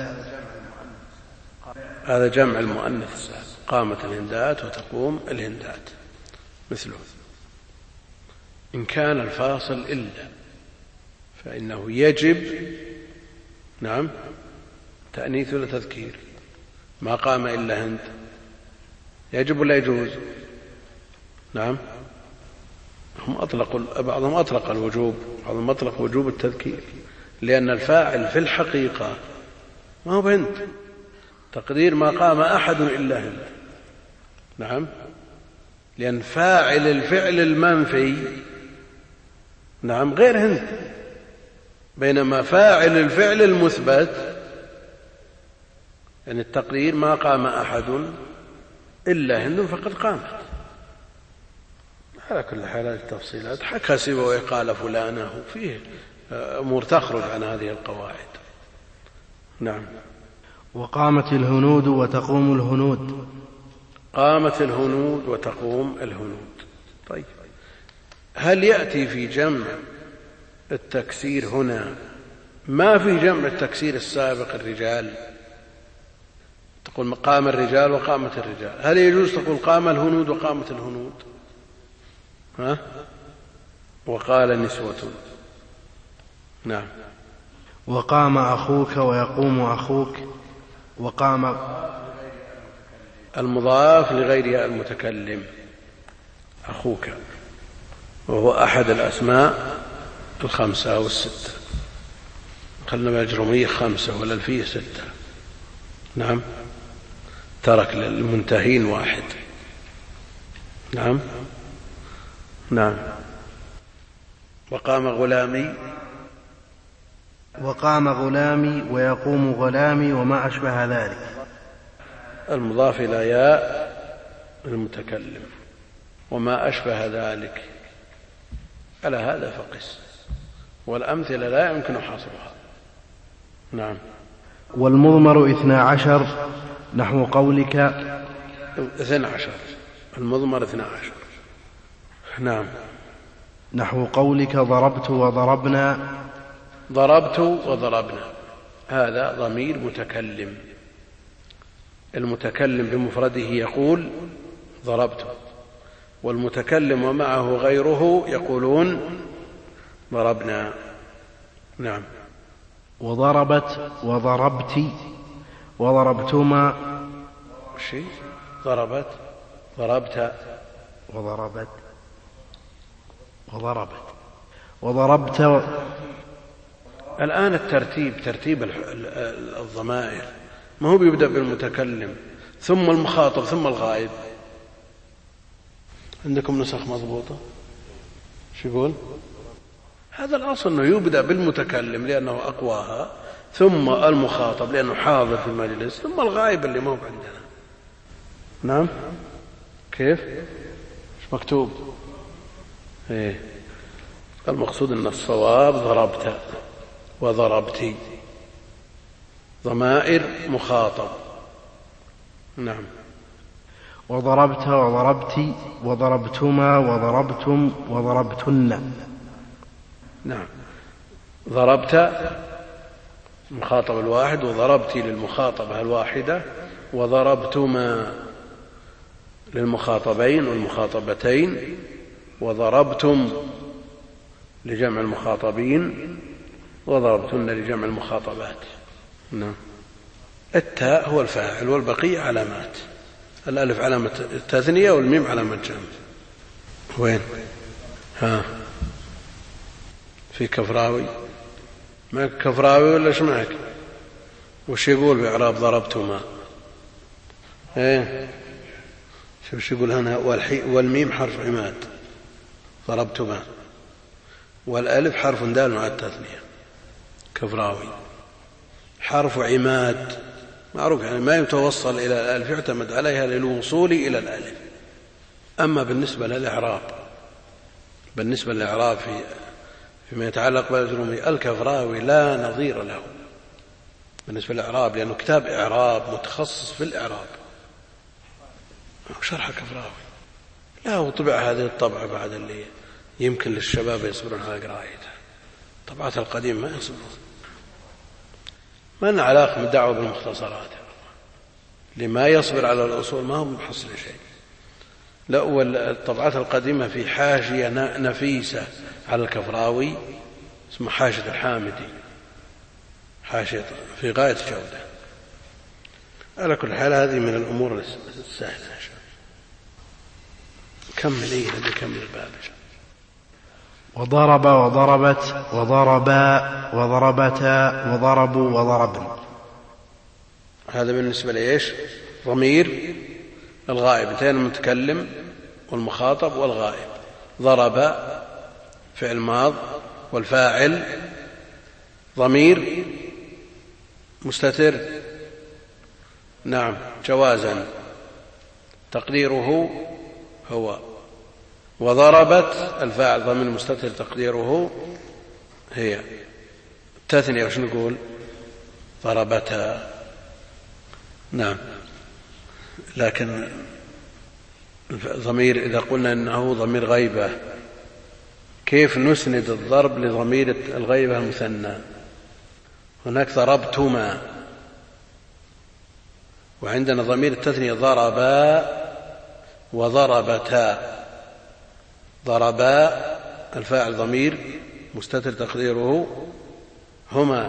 هذا جمع المؤنث السالم، قامت الهندات وتقوم الهندات. مثله إن كان الفاصل إلا فإنه يجب نعم تأنيث ولا تذكير. ما قام إلا هند يجب ولا يجوز؟ نعم، بعضهم أطلق الوجوب، بعضهم أطلق وجوب التذكير، لأن الفاعل في الحقيقة ما هو هند، تقدير ما قام أحد إلا هند. نعم، لأن فاعل الفعل المنفي نعم غير هند، بينما فاعل الفعل المثبت يعني التقدير ما قام أحد إلا هند فقد قامت. على كل حال التفصيلات حكى سيبويه قال فلانه، فيه أمور تخرج عن هذه القواعد. نعم. وقامت الهنود وتقوم الهنود، قامت الهنود وتقوم الهنود. طيب، هل يأتي في جمع التكسير هنا ما في جمع التكسير السابق الرجال؟ تقول قام الرجال وقامت الرجال، هل يجوز تقول قام الهنود وقامت الهنود؟ وقال نسوة. نعم. وقام أخوك ويقوم أخوك، وقام المضاف لغير المتكلم أخوك، وهو أحد الأسماء 5 أو 6، خلنا مجرمية 5 والألفية 6. نعم، ترك للمنتهين 1. نعم. نعم. وقام غلامي ويقوم غلامي وما أشبه ذلك. المضاف إلى ياء المتكلم وما أشبه ذلك، على هذا فقس، والأمثلة لا يمكن حصرها. نعم. والمضمر 12 نحو قولك 12، المضمر 12. نعم. نحو قولك ضربت وضربنا، ضربت وضربنا هذا ضمير متكلم، المتكلم بمفرده يقول ضربت، والمتكلم ومعه غيره يقولون ضربنا. نعم. وضربت وضربت وضربتما، شيء ضربت ضربت وضربت وضربت. الآن ترتيب الضمائر ما هو بيبدأ بالمتكلم ثم المخاطب ثم الغائب. عندكم نسخ مضبوطة؟ شو يقول؟ هذا الأصل أنه يبدأ بالمتكلم لأنه أقواها، ثم المخاطب لأنه حاضر في المجلس، ثم الغائب اللي ما هو عندنا. نعم كيف؟ مش مكتوب؟ إيه المقصود أن الصواب ضربت وضربتي ضمائر مخاطب. نعم. وضربت وضربتي وضربتما وضربتم وضربتن. نعم. ضربت المخاطب الواحد، وضربتي للمخاطبة الواحدة، وضربتما للمخاطبين والمخاطبتين، وضربتم لجمع المخاطبين، وضربتن لجمع المخاطبات. نعم. التاء هو الفاعل والبقية علامات، الألف علامة التثنية والميم علامة جمع. وين؟ في كفراوي؟ معك كفراوي ولا ايش معك؟ وش يقول بإعراب ضربتما؟ شوف يقول هنا والميم حرف عماد ضربتما، والألف حرف دال مع التثنية. كفراوي حرف عماد معروف، يعني ما يتوصل إلى الألف يعتمد عليها للوصول إلى الألف. أما بالنسبة للإعراب فيما يتعلق بالأجرومي الكفراوي لا نظير له بالنسبة للإعراب، لأنه كتاب إعراب متخصص في الإعراب وشرح كفراوي. لا وطبع هذه الطبعة بعد اللي يمكن للشباب يصبرون على قراءتها، طبعات القديم ما يصبرون. ما لنا علاقة من الدعوة بالمختصرات، لما يصبر على الأصول ما هو محصل شيء. لا، والطبعات القديمة في حاشية نفيسة على الكفراوي اسمها حاشية الحامدي، حاشية في غاية الجودة. على كل حال هذه من الأمور السهلة. كمل كمل الباب. وضرب وضربت وضربا وضربتا وضربوا وضربن. هذا بالنسبة لإيش؟ ضمير الغائب، انتين المتكلم والمخاطب والغائب. ضرب فعل ماض والفاعل ضمير مستتر. نعم جوازا تقديره هو. وضربت الفاعل ضمير مستتر تقديره هي. التثنية وش نقول؟ ضربتها. نعم. لكن ضمير إذا قلنا إنه ضمير غيبة كيف نسند الضرب لضمير الغيبة المثنى؟ هناك ضربتما، وعندنا ضمير التثنية ضربا وضربتا. ضربا الفاعل ضمير مستتر تقديره هما،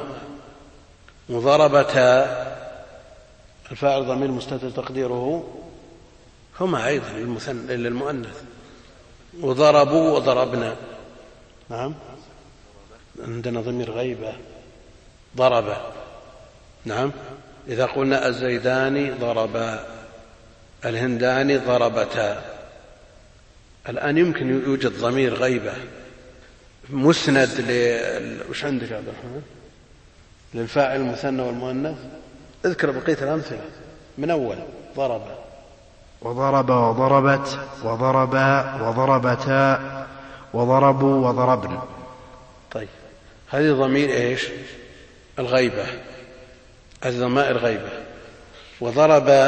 وضربتا الفاعل ضمير مستتر تقديره هما أيضا للمؤنث. وضربوا وضربنا. نعم عندنا ضمير غيبة ضرب. نعم إذا قلنا الزيدان ضربا، الهندان ضربتا. الآن يمكن يوجد ضمير غيبة مسند وش عندك يا عبد الرحمن؟ للفاعل المثنى والمؤنث. اذكر بقية الأمثلة من أول. ضرب وضرب وضربت وضربا وضربتا وضربوا وضربن. طيب هذه ضمير ايش؟ الغيبة، هذه ضمائر غيبة. وضرب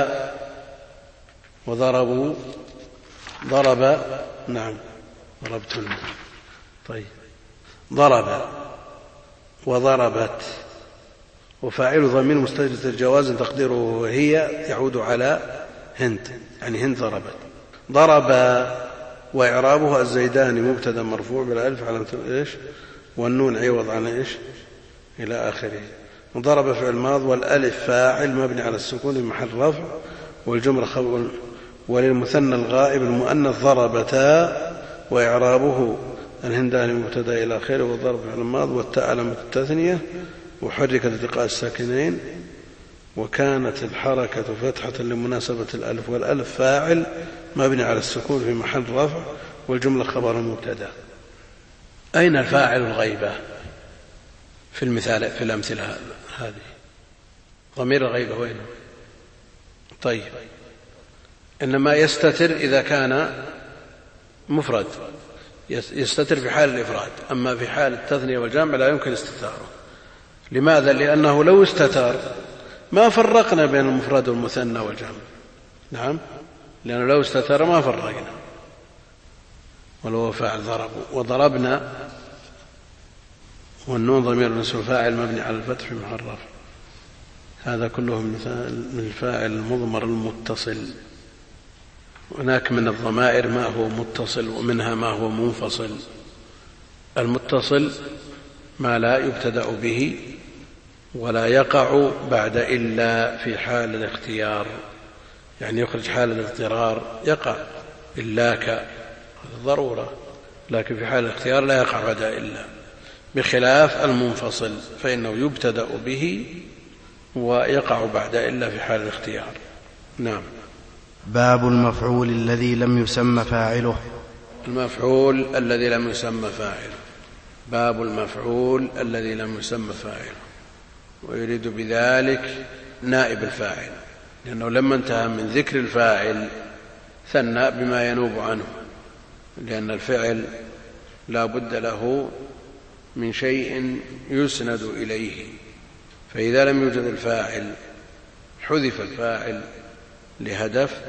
وضربوا ضرب. نعم ضربتن. طيب ضرب وضربت وفاعل ضمير مستتر جواز تقديره هي يعود على هند، يعني هند ضربت. ضرب وإعرابها الزيداني مبتدا مرفوع بالألف على إيش؟ والنون عوض عن إيش؟ إلى آخره. وضرب فعل ماض والألف فاعل مبني على السكون في محل رفع، والجملة وللمثنى الغائب المؤنث ضربتا، وإعرابه الهندان المبتدا إلى آخره، والضرب على الماض، والتاء علامة التثنية، وحركت التقاء الساكنين، وكانت الحركة فتحة لمناسبة الألف، والألف فاعل مبني على السكون في محل رفع، والجملة خبر مبتدا. أين الفاعل الغيبة في المثال في الأمثلة هذه؟ ضمير الغيبة وينه؟ طيب، إنما يستتر إذا كان مفرد، يستتر في حال الإفراد، أما في حال التثنية والجمع لا يمكن استتاره. لماذا؟ لأنه لو استتر ما فرقنا بين المفرد والمثنى والجمع. نعم، لأنه لو استتر ما فرقنا. ولو فاعل ضربوا وضربنا، والنون ضمير نسب فاعل مبني على الفتح في محل رفع. هذا كله من الفاعل المضمر المتصل. هناك من الضمائر ما هو متصل ومنها ما هو منفصل. المتصل ما لا يبتدأ به ولا يقع بعد إلا في حال الاختيار، يعني يخرج حال الاضطرار يقع إلاك، هذا ضرورة، لكن في حال الاختيار لا يقع بعد إلا، بخلاف المنفصل فإنه يبتدأ به ويقع بعد إلا في حال الاختيار. نعم. باب المفعول الذي لم يسمى فاعله. المفعول الذي لم يسمى فاعله. باب المفعول الذي لم يسمى فاعله، ويريد بذلك نائب الفاعل، لأنه لما انتهى من ذكر الفاعل ثنى بما ينوب عنه، لأن الفعل لا بد له من شيء يسند إليه، فإذا لم يوجد الفاعل حذف الفاعل لهدف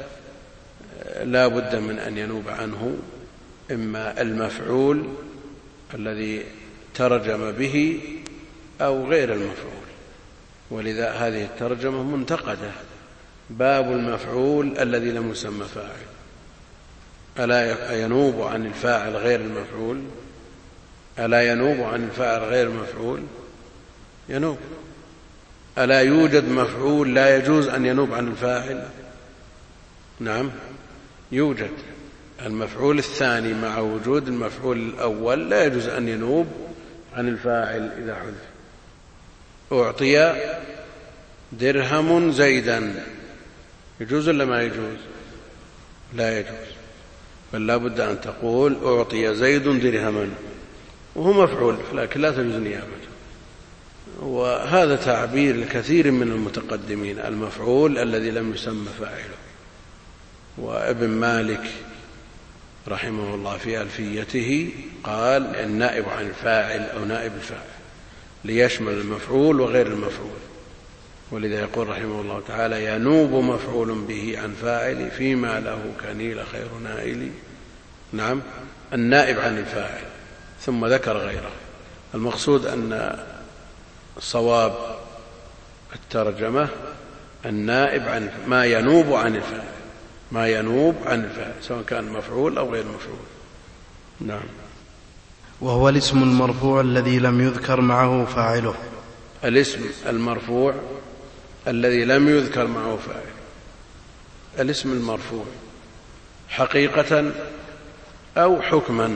لا بد من أن ينوب عنه إما المفعول الذي ترجم به أو غير المفعول. ولذا هذه الترجمة منتقدة. باب المفعول الذي لم يسمى فاعل. ألا ينوب عن الفاعل غير المفعول؟ ألا ينوب عن الفاعل غير المفعول؟ ينوب. ألا يوجد مفعول لا يجوز أن ينوب عن الفاعل؟ نعم يوجد. المفعول الثاني مع وجود المفعول الأول لا يجوز أن ينوب عن الفاعل إذا حذف. أعطي درهم زيدا، يجوز ولا ما يجوز؟ لا يجوز، بل لا بد أن تقول أعطي زيد درهما، وهو مفعول لكن لا تجوز نيابته. وهذا تعبير الكثير من المتقدمين، المفعول الذي لم يسمى فاعله. وابن مالك رحمه الله في ألفيته قال النائب عن الفاعل أو نائب الفاعل، ليشمل المفعول وغير المفعول. ولذا يقول رحمه الله تعالى ينوب مفعول به عن فاعل فيما له كنيل خير نائل. نعم، النائب عن الفاعل، ثم ذكر غيره. المقصود أن صواب الترجمة النائب عن ما ينوب عن الفاعل، ما ينوب عن الفاعل سواء كان مفعول أو غير مفعول. نعم. وهو الاسم المرفوع الذي لم يذكر معه فاعله. الاسم المرفوع الذي لم يذكر معه فاعل. الاسم المرفوع حقيقة أو حكما.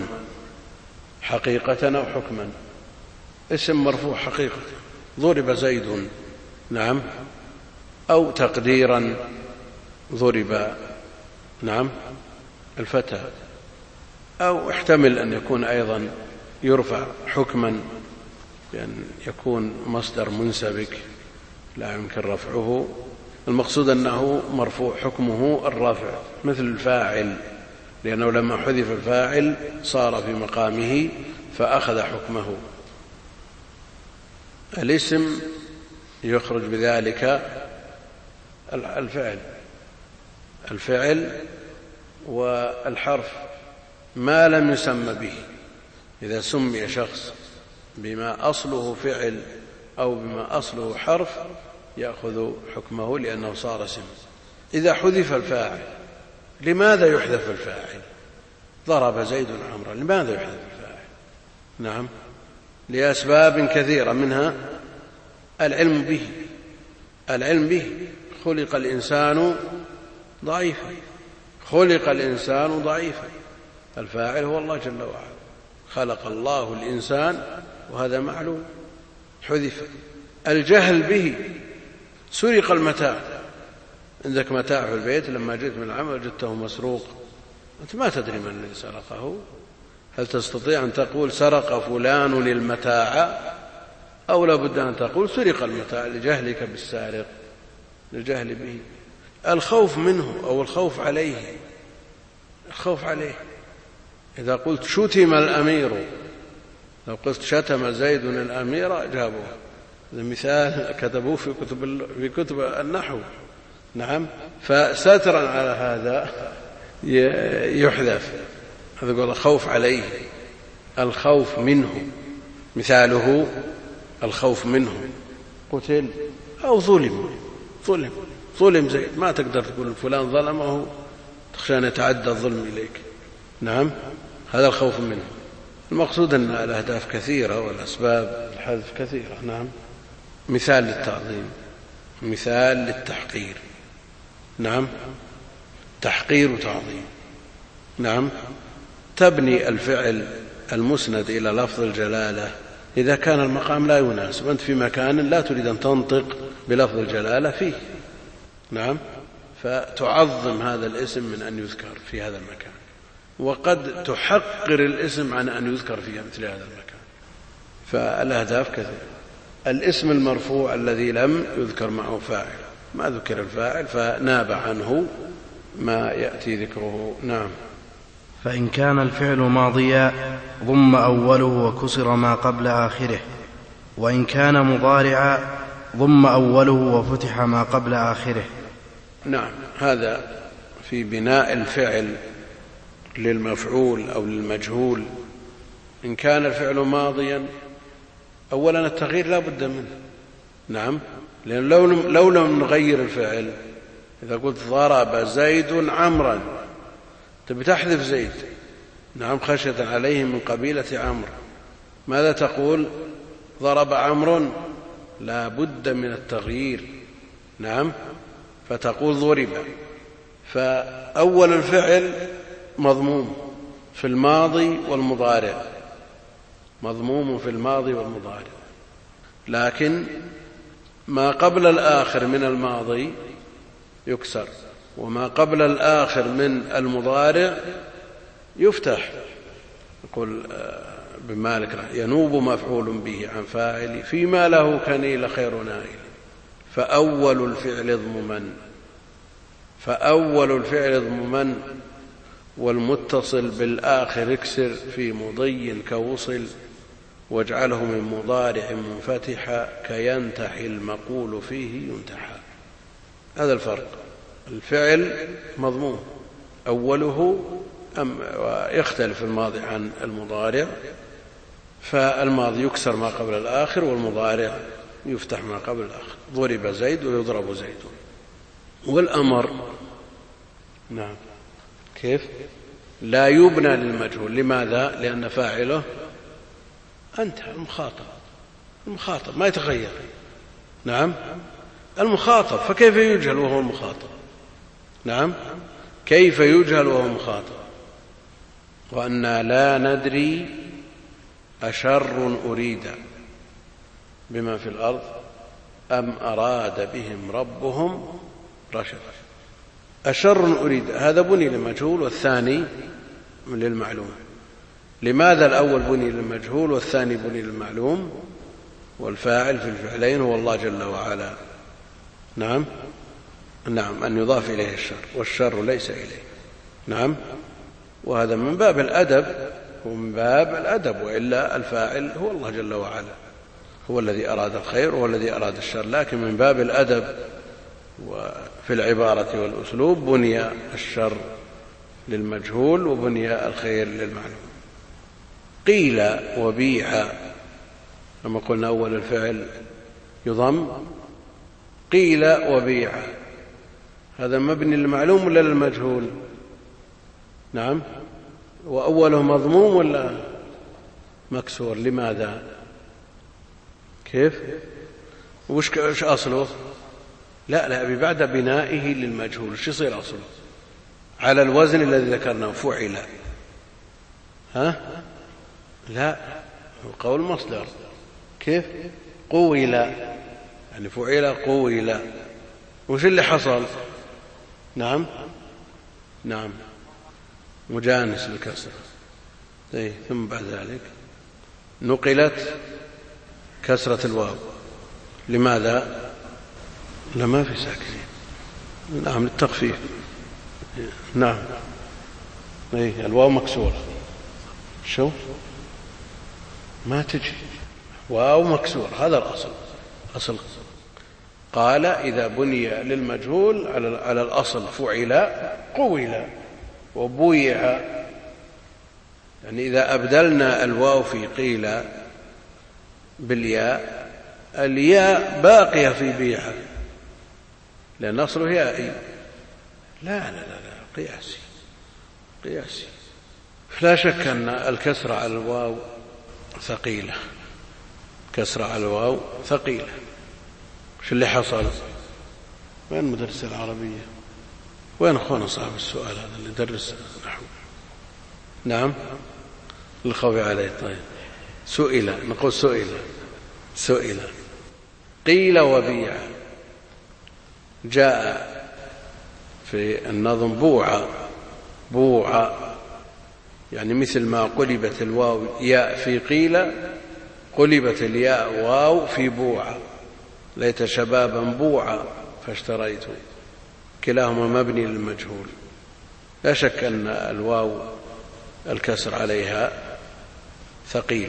حقيقة أو حكما. اسم مرفوع حقيقة، ضرب زيد، نعم، أو تقديرا ضرب، نعم، الفتى، أو احتمل أن يكون أيضا يرفع حكما بأن يكون مصدر منسبك لا يمكن رفعه. المقصود أنه مرفوع حكمه الرفع، مثل الفاعل، لأنه لما حذف الفاعل صار في مقامه فأخذ حكمه. الاسم يخرج بذلك الفعل والحرف ما لم يسمى به. إذا سمي شخص بما أصله فعل أو بما أصله حرف يأخذ حكمه لأنه صار اسم. إذا حذف الفاعل، لماذا يحذف الفاعل؟ ضرب زيد عمرا، لماذا يحذف الفاعل؟ نعم، لأسباب كثيرة، منها العلم به. خلق الإنسان ضعيفا، خلق الإنسان ضعيفا، الفاعل هو الله جل وعلا. خلق الله الإنسان وهذا معلوم حذف. الجهل به، سرق المتاع، عندك متاع في البيت، لما جئت من العمل وجدته مسروق، أنت ما تدري من الذي سرقه. هل تستطيع أن تقول سرق فلان المتاع، أو لا بد أن تقول سرق المتاع لجهلك بالسارق، للجهل به. الخوف منه أو الخوف عليه، الخوف عليه. إذا قلت شتم الأمير، لو قلت شتم زيد الأمير جابوه، هذا مثال كتبوه في كتب النحو. نعم، فسترا على هذا يحذف. هذا يقول الخوف عليه، الخوف منه، مثاله الخوف منه قتل أو ظلم زيد، ما تقدر تقول فلان ظلمه تخشى أن يتعدى الظلم إليك. نعم، هذا الخوف منه. المقصود أن الأهداف كثيرة والأسباب الحذف كثيرة. نعم، مثال للتعظيم، مثال للتحقير. نعم، تحقير وتعظيم. نعم، تبني الفعل المسند إلى لفظ الجلالة إذا كان المقام لا يناسب، أنت في مكان لا تريد أن تنطق بلفظ الجلالة فيه. نعم، فتعظم هذا الاسم من أن يذكر في هذا المكان، وقد تحقر الاسم عن أن يذكر في مثل هذا المكان. فالأهداف كثيرة. الاسم المرفوع الذي لم يذكر معه فاعل، ما ذكر الفاعل فناب عنه ما يأتي ذكره. نعم. فإن كان الفعل ماضيا ضم أوله وكسر ما قبل آخره، وإن كان مضارعا ضم أوله وفتح ما قبل آخره. نعم، هذا في بناء الفعل للمفعول أو للمجهول. إن كان الفعل ماضيا، أولا التغيير لا بد منه. نعم، لأن لو لم نغير الفعل، إذا قلت ضرب زيد عمرا، تبي تحذف زيد. نعم، خشية عليهم من قبيلة عمرو، ماذا تقول؟ ضرب عمرو، لا بد من التغيير. نعم، فتقول ضرب. فأول الفعل مضموم في الماضي والمضارع، مضموم في الماضي والمضارع، لكن ما قبل الآخر من الماضي يكسر، وما قبل الآخر من المضارع يفتح. يقول ابن مالك ينوب مفعول به عن فاعل فيما له كنيل خير نائل. فأول الفعل ضمن والمتصل بالآخر اكسر في مضي كوصل، واجعله من مضارع منفتحا كينتحي المقول فيه ينتحى. هذا الفرق. الفعل مضموم أوله ويختلف الماضي عن المضارع، فالماضي يكسر ما قبل الآخر، والمضارع يفتح ما قبل الآخر. ضرب زيد ويضرب زيد. والأمر نعم كيف لا يبنى للمجهول. لماذا؟ لأن فاعله أنت المخاطب ما يتغير. نعم، المخاطب، فكيف يجهل وهو المخاطب؟ نعم، كيف يجهل وهو مخاطب؟ وأنا لا ندري أشر أريد بما في الأرض أم أراد بهم ربهم رشدا. أشر أريد هذا بني للمجهول والثاني للمعلوم. لماذا الأول بني للمجهول والثاني بني للمعلوم؟ والفاعل في الفعلين هو الله جل وعلا. نعم، أن يضاف إليه الشر، والشر ليس إليه. نعم، وهذا من باب الأدب، وإلا الفاعل هو الله جل وعلا، هو الذي أراد الخير وهو الذي أراد الشر، لكن من باب الأدب وفي العبارة والأسلوب بني الشر للمجهول وبني الخير للمعلوم. قيل وبيع، لما قلنا أول الفعل يضم، قيل وبيع، هذا مبني للمعلوم ولا للمجهول؟ نعم، وأوله مضموم ولا مكسور؟ لماذا؟ كيف؟ وش أصله؟ لا بعد بنائه للمجهول، وش يصير أصله؟ على الوزن الذي ذكرناه فعل. ها؟ لا، قول مصدر. كيف؟ قول، يعني فعل قول. وش اللي حصل؟ نعم مجانس للكسر. ثم بعد ذلك نقلت كسرة الواو. لماذا؟ لما في ساكنين. نعم، للتخفيف. نعم، الواو مكسورة. شو ما تجي واو مكسور، هذا الأصل. قال إذا بني للمجهول على الأصل فعل قول وبويع، يعني إذا أبدلنا الواو في قيل بالياء، الياء باقية في بيعة لأن أصله يائي. لا قياسي. لا شك أن الكسرة على الواو ثقيلة. كسرة على الواو ثقيلة. شو اللي حصل؟ وين مدرس العربية؟ وين أخونا صاحب السؤال هذا اللي درس نحو؟ نعم، الخوف عليه. طيب، سئل، نقول سئل قيل وبيع. جاء في النظم بوع، يعني مثل ما قلبت الواو ياء في قيل قلبت الياء واو في بوع. ليت شبابا بوعا فاشتريت. كلاهما مبني للمجهول. لا شك أن الواو الكسر عليها ثقيل.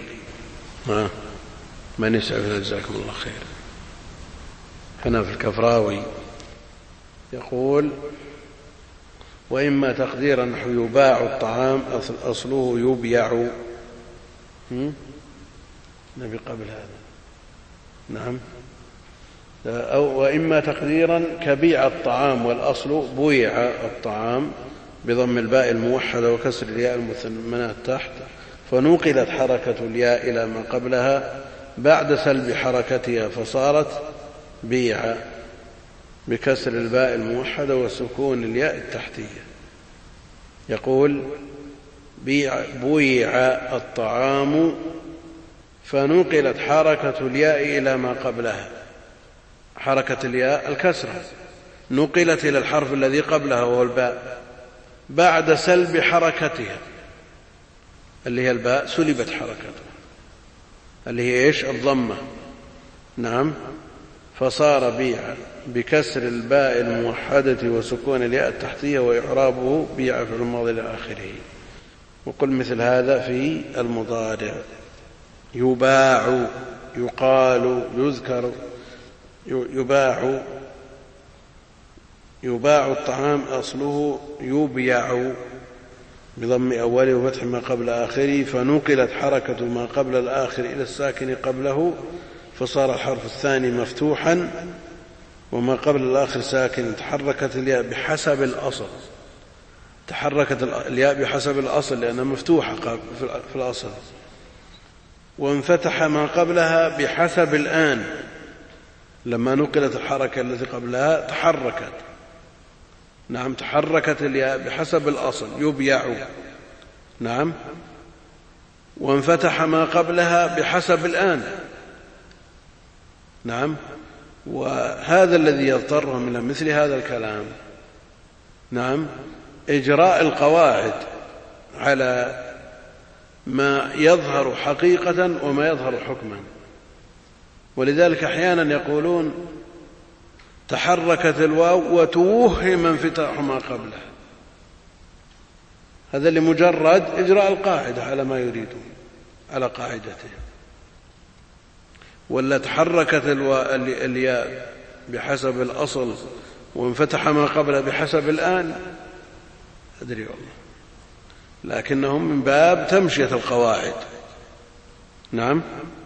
من يسعفنا جزاكم الله خير. هنا في الكفراوي يقول: وإما تقديرا نحو يباع الطعام أصله يبيع. نبي قبل هذا. نعم. وإما تقديرا كبيع الطعام والأصل بويع الطعام بضم الباء الموحدة وكسر الياء المثنات تحت، فنقلت حركة الياء إلى ما قبلها بعد سلب حركتها فصارت بيع بكسر الباء الموحدة وسكون الياء التحتية. يقول: بويع الطعام فنقلت حركة الياء إلى ما قبلها. حركة الياء الكسرة نقلت إلى الحرف الذي قبلها وهو الباء بعد سلب حركتها اللي هي الباء. سلبت حركتها اللي هي إيش؟ الضمة. نعم. فصار بيع بكسر الباء الموحدة وسكون الياء التحتية وإعرابه بيع في الماضي لآخره. وقل مثل هذا في المضارع: يباع، يقال، يذكر. يباع الطعام أصله يبيع بضم أوله وفتح ما قبل آخره، فنقلت حركة ما قبل الآخر إلى الساكن قبله فصار الحرف الثاني مفتوحا وما قبل الآخر ساكن. تحركت الياء بحسب الأصل. تحركت الياء بحسب الأصل لأنها مفتوحة في الأصل. وانفتح ما قبلها بحسب الآن. لما نقلت الحركة التي قبلها تحركت. نعم، تحركت الياء بحسب الأصل يبيع. نعم. وانفتح ما قبلها بحسب الآن. نعم. وهذا الذي يضطرهم إلى مثل هذا الكلام، نعم، إجراء القواعد على ما يظهر حقيقة وما يظهر حكما. ولذلك أحيانا يقولون تحركت الواو وتوهم انفتاح ما قبلها. هذا لمجرد إجراء القاعدة على ما يريدون، على قاعدتهم. ولا تحركت الياء بحسب الأصل وانفتح ما قبلها بحسب الآن، أدري والله، لكنهم من باب تمشية القواعد. نعم.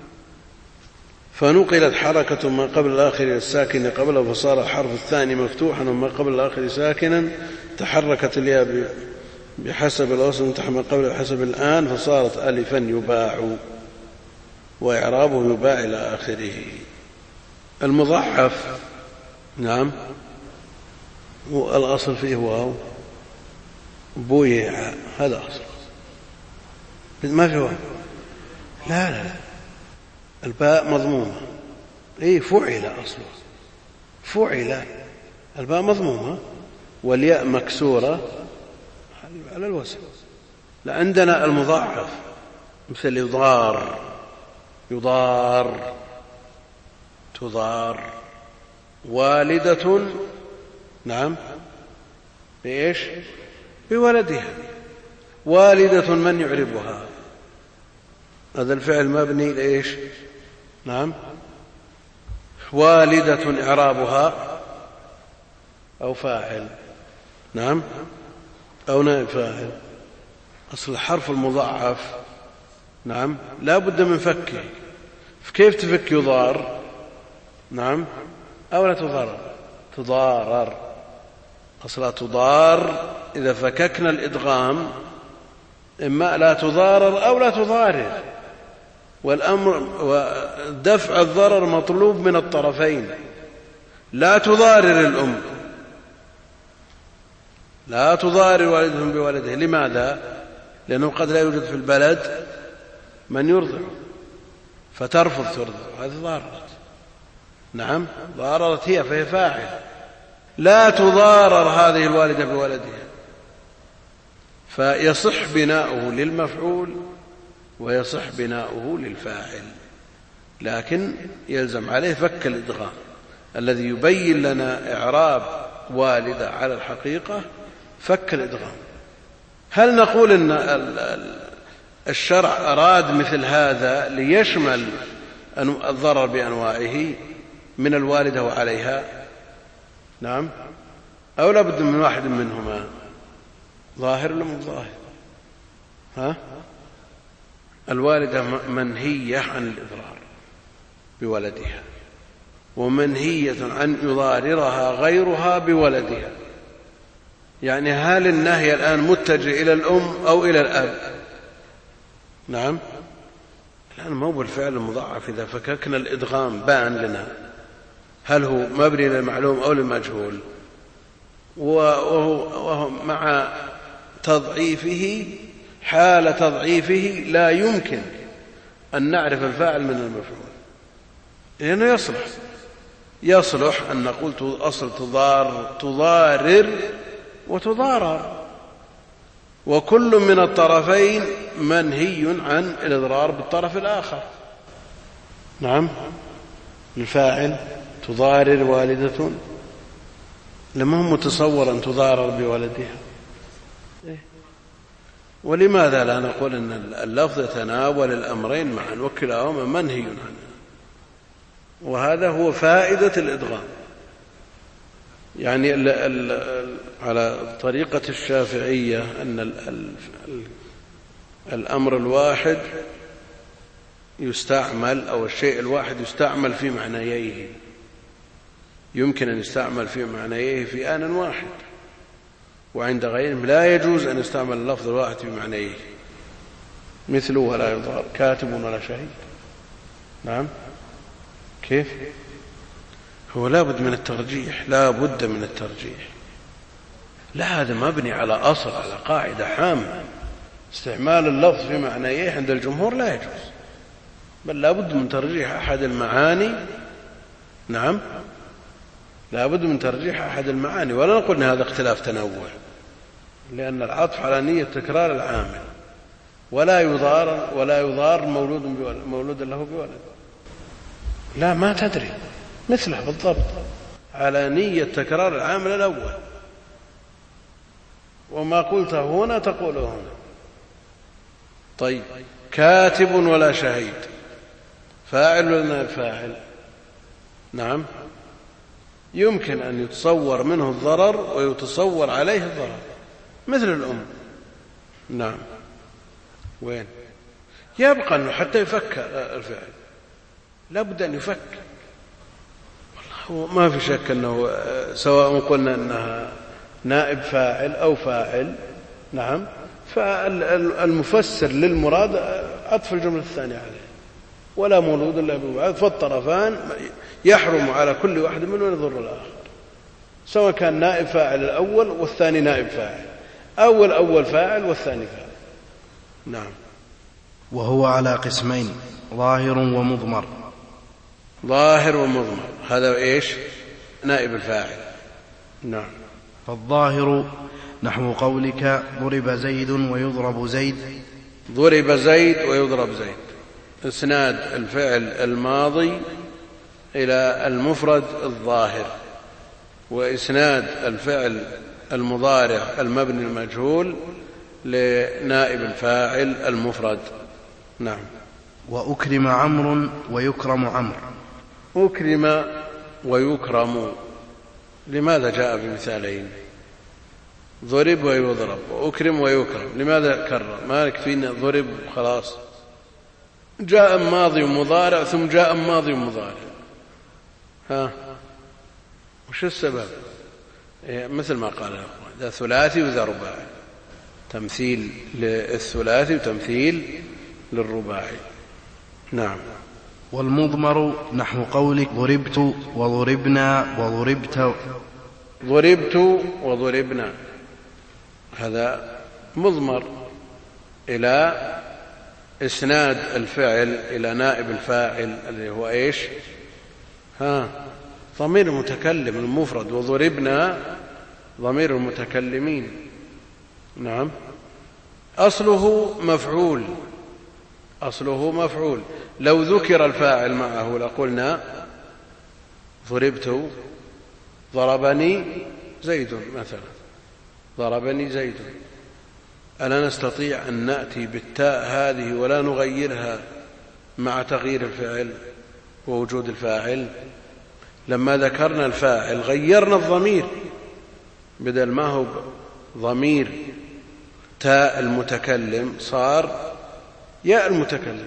فنقلت حركة ما قبل الآخر إلى الساكن قبله فصار الحرف الثاني مفتوحا وما قبل الآخر ساكنا. تحركت الياء بحسب الأصل وانفتح ما قبله بحسب الآن فصارت ألفا يباع وإعرابه يباع إلى آخره. المضاعف، نعم، الأصل فيه واو بويع هذا أصل ما في واحد. لا الباء مضمومة. فعل أصله فعل، الباء مضمومة والياء مكسورة على الوزن. عندنا المضاعف مثل يضار تضار. والدة نعم بإيش؟ بولدها. والدة من يعربها؟ هذا الفعل مبني لإيش؟ نعم والدة إعرابها أو فاعل، نعم أو نائب فاعل. أصل الحرف المضاعف نعم لا بد من فكه. كيف تفك يضار؟ نعم أو لا تضارر؟ تضارر. أصلا تضار إذا فككنا الإدغام إما لا تضارر أو لا تضارر، والأمر ودفع الضرر مطلوب من الطرفين. لا تضارر الأم، لا تضارر والدهم بولده. لماذا؟ لأنه قد لا يوجد في البلد من يرضع فترفض ترضع، هذه ضارت. نعم ضاررت هي فهي فاعل. لا تضارر هذه الوالدة بولدها، فيصح بناؤه للمفعول ويصح بناؤه للفاعل، لكن يلزم عليه فك الإدغام الذي يبين لنا إعراب والدة على الحقيقة، فك الإدغام. هل نقول إن الشرع أراد مثل هذا ليشمل الضرر بأنواعه من الوالدة وعليها؟ نعم أو لا بد من واحد منهما؟ ظاهر ولا مو ظاهر؟ الوالدة منهية عن الإضرار بولدها، ومنهية عن يضاررها غيرها بولدها. يعني هل النهي الآن متجه إلى الأم أو إلى الأب؟ نعم الآن ما هو الفعل المضاعف إذا فككنا الإدغام بان لنا هل هو مبني للمعلوم أو للمجهول، وهو مع تضعيفه حال تضعيفه لا يمكن أن نعرف الفاعل من المفعول، لأنه يصلح أن نقول أصل تضارر وتضارر، وكل من الطرفين منهي عن الإضرار بالطرف الآخر. نعم الفاعل تضارر والدة لما هو متصور أن تضارر بولدها. ولماذا لا نقول أن اللفظ يتناول الأمرين معا وكلاهما منهي عنه؟ وهذا هو فائدة الإدغام. يعني على طريقة الشافعية أن الأمر الواحد يستعمل، أو الشيء الواحد يستعمل في معنييه، يمكن أن يستعمل في معنييه في آن واحد، وعند غيرهم لا يجوز أن يستعمل اللفظ الواحد في معنييه، مثله ولا يضار كاتب ولا شهيد. نعم كيف؟ هو لا بد من الترجيح، لا بد من الترجيح. لا هذا مبني على أصل، على قاعدة حامة، استعمال اللفظ في معنييه عند الجمهور لا يجوز، بل لا بد من ترجيح أحد المعاني. نعم لا بد من ترجيح أحد المعاني، ولا نقول أن هذا اختلاف تنوع، لأن العطف على نية تكرار العامل، ولا يضار مولود له بولد. لا ما تدري مثله بالضبط، على نية تكرار العامل الأول، وما قلته هنا تقوله هنا. طيب كاتب ولا شهيد، فاعل ولا نائب فاعل؟ نعم يمكن أن يتصور منه الضرر ويتصور عليه الضرر، مثل الأم. نعم وين يبقى أنه حتى يفك الفعل لا بد أن يفك. والله ما في شك أنه سواء قلنا أنها نائب فاعل أو فاعل، نعم، فالمفسر للمراد عطف الجملة الثانية عليه، ولا مولود له بولد، فالطرفان يحرم على كل واحد منهم يضر الآخر، سواء كان نائب فاعل الأول والثاني نائب فاعل. أو الأول فاعل والثاني فاعل. نعم. وهو على قسمين: ظاهر ومضمر. ظاهر ومضمر، هذا إيش؟ نائب الفاعل. نعم. فالظاهر نحو قولك: ضرب زيد ويضرب زيد. ضرب زيد ويضرب زيد، إسناد الفعل الماضي إلى المفرد الظاهر، وإسناد الفعل المضارع المبني المجهول لنائب الفاعل المفرد. نعم. وأكرم عمرو ويكرم عمرو. أكرم ويكرم، لماذا جاء بمثالين؟ ضرب ويضرب وأكرم ويكرم، لماذا كرر؟ ما يكفينا ضرب خلاص؟ جاء ماضي ومضارع ثم جاء ماضي ومضارع، وش السبب؟ مثل ما قال الأخوان، ذا ثلاثي وذا رباعي، تمثيل للثلاثي وتمثيل للرباعي. نعم. والمضمر نحو قولك: ضربت وضربنا وضربت. ضربت وضربنا، هذا مضمر إلى إسناد الفعل إلى نائب الفاعل اللي هو إيش؟ ضمير المتكلم المفرد، وضربنا ضمير المتكلمين. نعم. أصله مفعول، أصله مفعول. لو ذكر الفاعل معه لقلنا ضربت ضربني زيد مثلا، ضربني زيد. ألا نستطيع أن نأتي بالتاء هذه ولا نغيرها مع تغيير الفعل ووجود الفاعل؟ لما ذكرنا الفاعل غيرنا الضمير، بدل ما هو ضمير تاء المتكلم صار ياء المتكلم.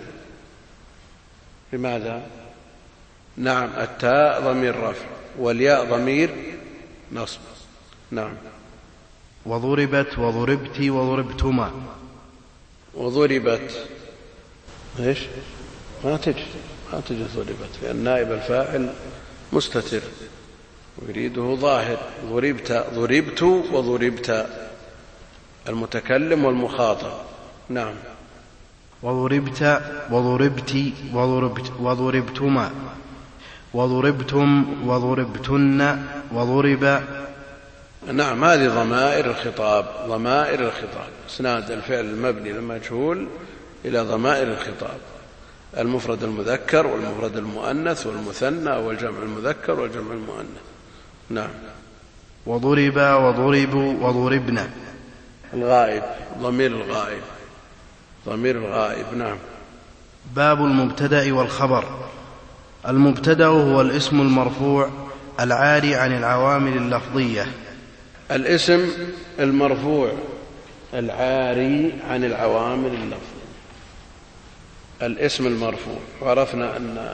لماذا؟ نعم، التاء ضمير رفع والياء ضمير نصب. نعم. وضربت وضربت وضربتما. وضربت ايش؟ ما تجي ضربت، لأن نائب الفاعل مستتر ويريده ظاهر. ضربت وضربت، المتكلم والمخاطب. نعم. وضربت وضربت وضربتما وضربتم وضربتن وضرب. نعم، هذه ضمائر الخطاب، ضمائر الخطاب، اسناد الفعل المبني للمجهول إلى ضمائر الخطاب: المفرد المذكر والمفرد المؤنث والمثنى والجمع المذكر والجمع المؤنث. نعم. وضرب وضربوا وضربنا. الغائب، ضمير الغائب، ضمير الغائب. نعم. باب المبتدأ والخبر. المبتدأ هو الاسم المرفوع العاري عن العوامل اللفظية. الاسم المرفوع العاري عن العوامل اللفظية. الاسم المرفوع، وعرفنا أن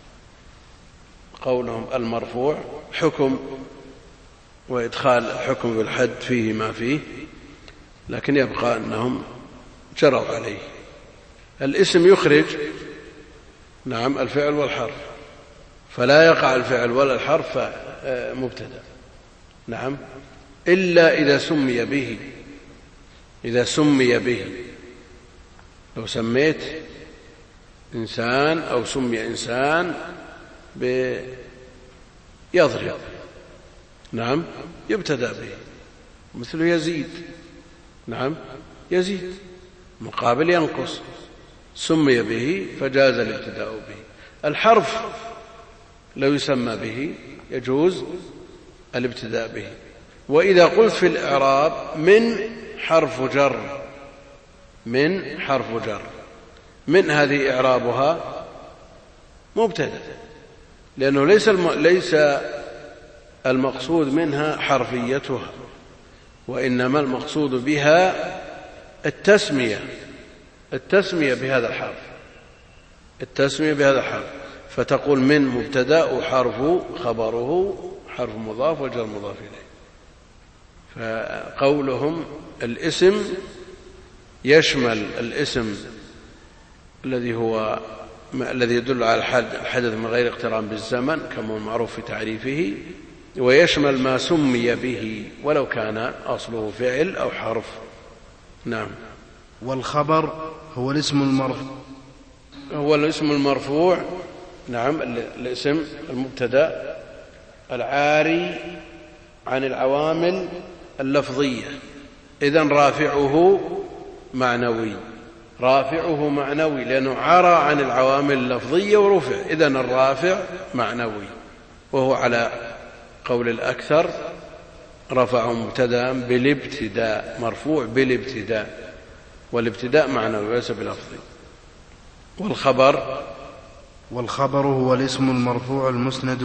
قولهم المرفوع حكم، وإدخال حكم بالحد فيه ما فيه، لكن يبقى أنهم جروا عليه. الاسم يخرج نعم الفعل والحرف، فلا يقع الفعل ولا الحرف مبتدأ. نعم، إلا إذا سمي به. إذا سمي به، لو سميت إنسان أو سمي إنسان بيضرب، نعم، يبتدأ به، مثل يزيد. نعم، يزيد مقابل ينقص، سمي به فجاز الابتداء به. الحرف لو يسمى به يجوز الابتداء به. وإذا قلت في الإعراب من حرف جر، من حرف جر، من هذه إعرابها مبتدأ، لأنه ليس المقصود منها حرفيتها، وإنما المقصود بها التسمية بهذا الحرف، التسمية بهذا الحرف. فتقول من مبتدأ وحرف خبره حرف مضاف وجر مضاف إليه. فقولهم الاسم يشمل الاسم الذي يدل على الحدث من غير اقتران بالزمن كما هو معروف في تعريفه، ويشمل ما سمي به ولو كان أصله فعل أو حرف. نعم. والخبر هو الاسم المرفوع. نعم، الاسم المبتدأ العاري عن العوامل اللفظية، إذن رافعه معنوي لأنه عرى عن العوامل اللفظية ورفع، إذن الرافع معنوي، وهو على قول الأكثر رفع مبتدأ بالابتداء، مرفوع بالابتداء، والابتداء معنوي وليس بلفظي. والخبر هو الاسم المرفوع المسند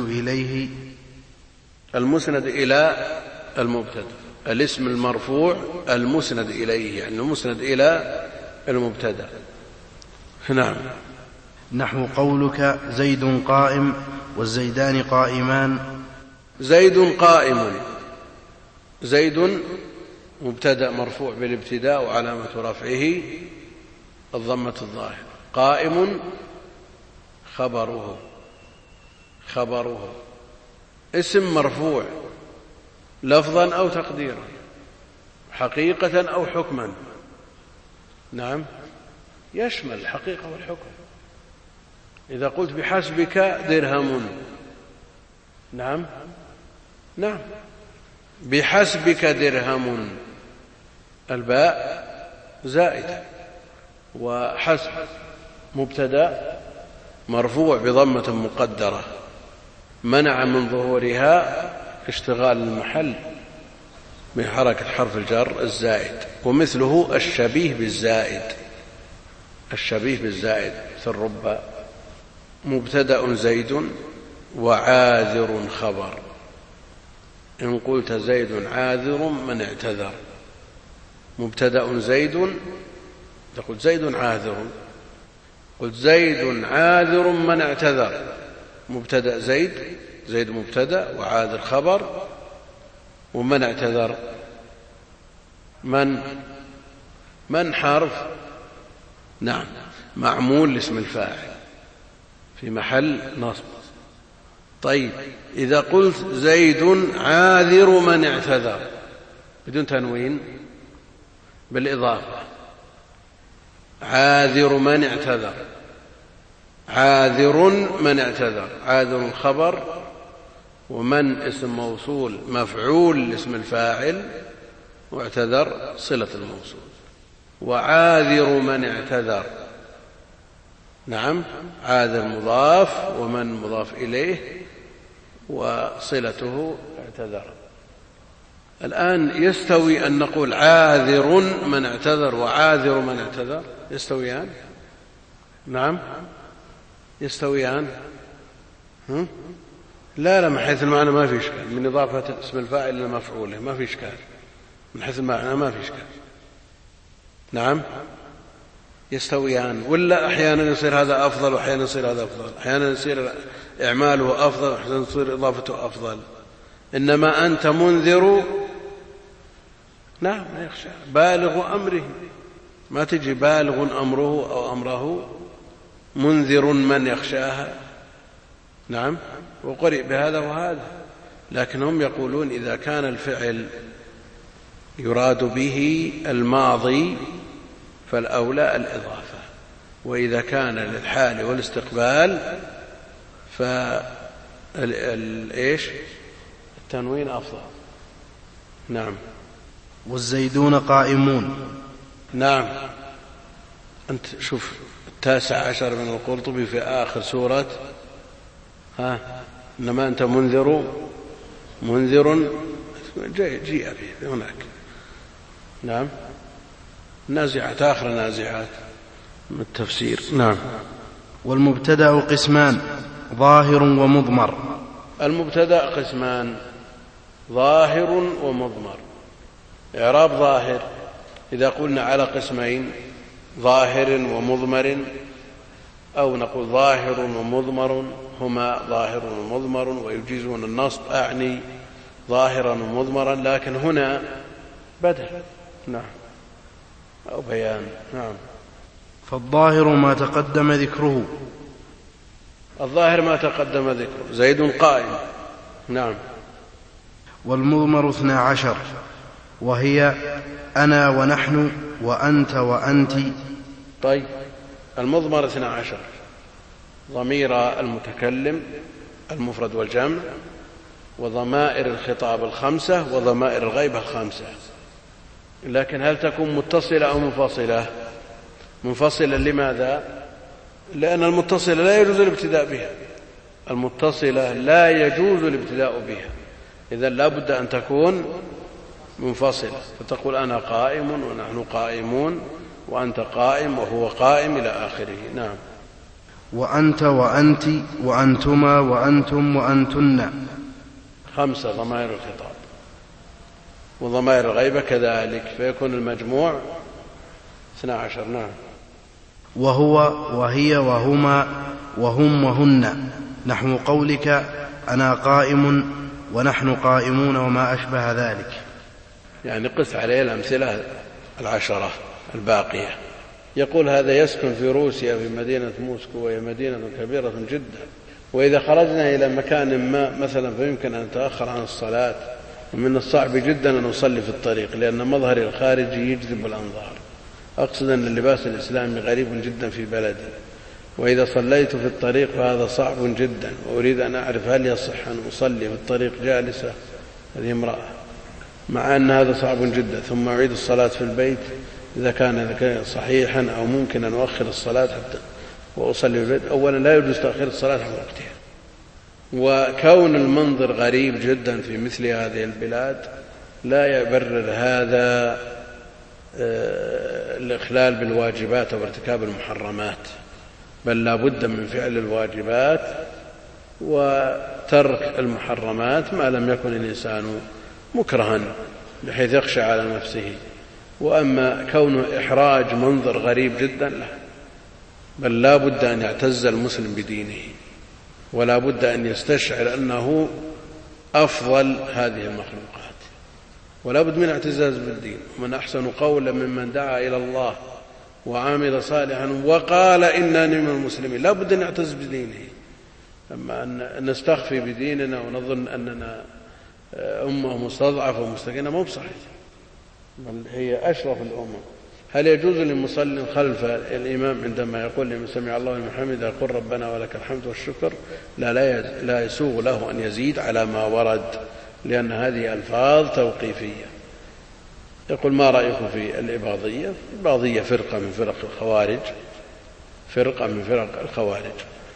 إلى المبتدأ، الاسم المرفوع المسند إليه، يعني المسند إلى المبتدأ. نعم. نحو قولك زيد قائم والزيدان قائمان. زيد قائم، زيد مبتدأ مرفوع بالابتداء وعلامة رفعه الضمة الظاهرة، قائم خبره اسم مرفوع لفظا أو تقديرا، حقيقة أو حكما. نعم، يشمل الحقيقة والحكم. إذا قلت بحسبك درهم، نعم بحسبك درهم، الباء زائدة، وحسب مبتدأ مرفوع بضمة مقدرة منع من ظهورها اشتغال المحل من حركة حرف الجر الزائد، ومثله الشبيه بالزائد في الربا. مبتدأ زيد وعاذر خبر، إن قلت زيد عاذر من اعتذر. مبتدأ زيد، تقول زيد عاذر، قلت زيد عاذر من اعتذر. مبتدأ زيد مبتدأ وعاذر خبر، ومن اعتذر من حرف، نعم، معمول لاسم الفاعل في محل نصب. طيب، إذا قلت زيد عاذر من اعتذر بدون تنوين بالإضافة، عاذر من اعتذر، عاذر خبر، ومن اسم موصول مفعول لاسم الفاعل، واعتذر صلة الموصول. وعاذر من اعتذر، نعم، عاذر مضاف ومن مضاف إليه وصلته اعتذر. الآن يستوي أن نقول عاذر من اعتذر وعاذر من اعتذر؟ يستويان؟ نعم يستويان. لا من حيث المعنى ما في إشكال، من إضافة اسم الفاعل إلى مفعوله ما في إشكال، من حيث المعنى ما في إشكال. نعم يستويان، ولا أحيانا يصير هذا أفضل وأحيانا يصير هذا أفضل، أحيانا يصير إعماله أفضل وأحيانا يصير إضافته أفضل. إنما أنت منذر، نعم يخشى، بالغ أمره، ما تجي بالغ أمره أو أمره، منذر من يخشاها. نعم، وقرئ بهذا وهذا، لكن هم يقولون إذا كان الفعل يراد به الماضي فالأولى الإضافة، وإذا كان للحال والاستقبال التنوين أفضل. نعم. والزيدون قائمون. نعم، أنت شوف 19 من القرطبي في آخر سورة إنما أنت منذر جيء به هناك. نعم، نازعات، آخر نازعات من التفسير. نعم. والمبتدأ قسمان، ظاهر ومضمر. المبتدأ قسمان، ظاهر ومضمر. إعراب ظاهر إذا قلنا على قسمين، ظاهر ومضمر، أو نقول ظاهر ومضمر، هما ظاهر ومضمر، ويجيزون النصب أعني ظاهرا ومضمرا، لكن هنا بدل، نعم، أو بيان. نعم. فالظاهر ما تقدم ذكره. الظاهر ما تقدم ذكره، زيد قائم. نعم. والمضمر 12. وهي أنا ونحن وأنت وأنت. طيب، المضمر 12 ضمير المتكلم المفرد والجمع، وضمائر الخطاب 5، وضمائر الغيبة 5. لكن هل تكون متصلة أو منفصلة؟ منفصلة. لماذا؟ لأن المتصلة لا يجوز الابتداء بها، المتصلة لا يجوز الابتداء بها، إذن لا بد أن تكون منفصلة. فتقول أنا قائم ونحن قائمون وأنت قائم وهو قائم إلى آخره. نعم. وأنت وأنت وأنتما وأنتم وأنتن 5 ضمائر الخطاب، وضمائر الغيبة كذلك، فيكون المجموع 12. نعم. وهو وهي وهما وهم وهن، نحو قولك أنا قائم ونحن قائمون وما أشبه ذلك. يعني قس عليه الأمثلة 10 الباقية. يقول هذا يسكن في روسيا في مدينة موسكو، وهي مدينة كبيرة جدا، وإذا خرجنا إلى مكان ما مثلا فيمكن أن نتأخر عن الصلاة، ومن الصعب جدا أن نصلي في الطريق لأن مظهري الخارجي يجذب الأنظار. أقصد أن اللباس الإسلامي غريب جدا في بلدي، وإذا صليت في الطريق فهذا صعب جدا، وأريد أن أعرف هل يصح أن أصلي في الطريق جالسة، هذه امرأة، مع أن هذا صعب جدا، ثم أعيد الصلاة في البيت إذا كان صحيحا أو ممكن أن أؤخر الصلاة حتى وأصلي في البيت. أولا لا يجوز تأخير الصلاة عن وقتها، وكون المنظر غريب جدا في مثل هذه البلاد لا يبرر هذا الإخلال بالواجبات وارتكاب المحرمات، بل لا بد من فعل الواجبات وترك المحرمات ما لم يكن الإنسان مكرها بحيث يخشى على نفسه. وأما كون إحراج منظر غريب جدا لا، بل لا بد أن يعتز المسلم بدينه، ولا بد أن يستشعر أنه أفضل هذه المخلوقات، ولا بد من اعتزاز بالدين. ومن أحسن قولا ممن دعا إلى الله وعامل صالحا وقال إنني من المسلمين. لا بد أن نعتز بدينه. أما أن نستخفي بديننا ونظن أننا أمة مستضعفة ومستكينة مو بصحيح، بل هي أشرف الأمم. هل يجوز للمصلي خلف الإمام عندما يقول لمن سمع الله لمن حمده يقول ربنا ولك الحمد والشكر؟ لا يسوغ له أن يزيد على ما ورد، لأن هذه ألفاظ توقيفية. يقول ما رأيكم في الإباضية؟ الإباضية فرقة من فرق الخوارج،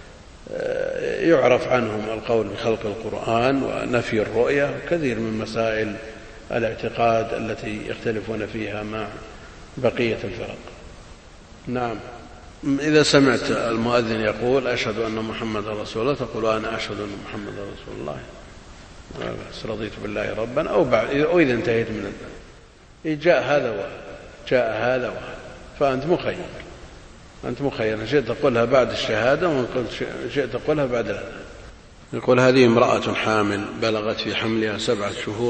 يعرف عنهم القول بخلق القرآن ونفي الرؤية وكثير من مسائل الاعتقاد التي يختلفون فيها مع بقية الفرق. نعم. إذا سمعت المؤذن يقول أشهد أن محمد رسول الله تقول أنا أشهد أن محمد رسول الله، بس رضيت بالله ربا، أو إذا انتهيت من جاء هذا وهذا فأنت مخير، شئت تقولها بعد الشهادة وشئت تقولها بعد الأذان. يقول هذه امرأة حامل بلغت في حملها 7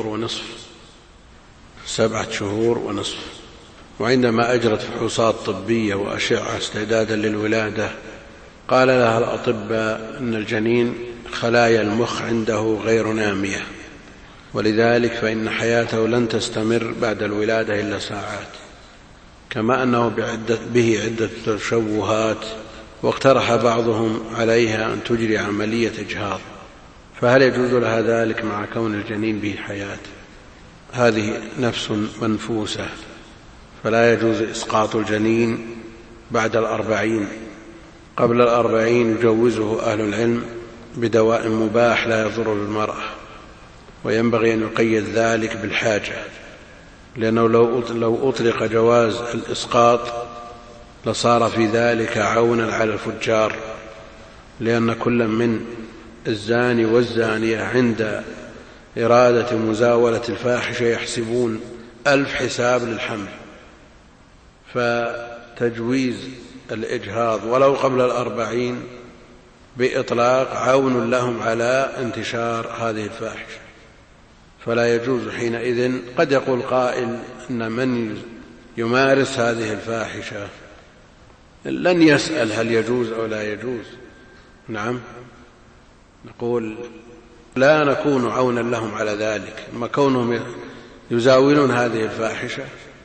شهور ونصف، وعندما أجرت فحوصات طبية وأشعة استعدادا للولادة قال لها الأطباء أن الجنين خلايا المخ عنده غير نامية، ولذلك فإن حياته لن تستمر بعد الولادة إلا ساعات، كما أنه به عدة تشوهات، واقترح بعضهم عليها أن تجري عملية إجهاض، فهل يجوز لها ذلك مع كون الجنين به حياة؟ هذه نفس منفوسة، فلا يجوز إسقاط الجنين بعد 40. قبل 40 يجوزه أهل العلم بدواء مباح لا يضر بالمرأة، وينبغي أن يقيد ذلك بالحاجة، لأنه لو أطلق جواز الإسقاط لصار في ذلك عونا على الفجار، لأن كل من الزاني والزانية عند إرادة مزاولة الفاحشة يحسبون 1000 حساب للحمل، فتجويز الإجهاض ولو قبل 40 بإطلاق عون لهم على انتشار هذه الفاحشة، فلا يجوز حينئذ. قد يقول قائل أن من يمارس هذه الفاحشة لن يسأل هل يجوز أو لا يجوز. نعم، نقول لا نكون عونا لهم على ذلك، ما كونهم يزاولون هذه الفاحشة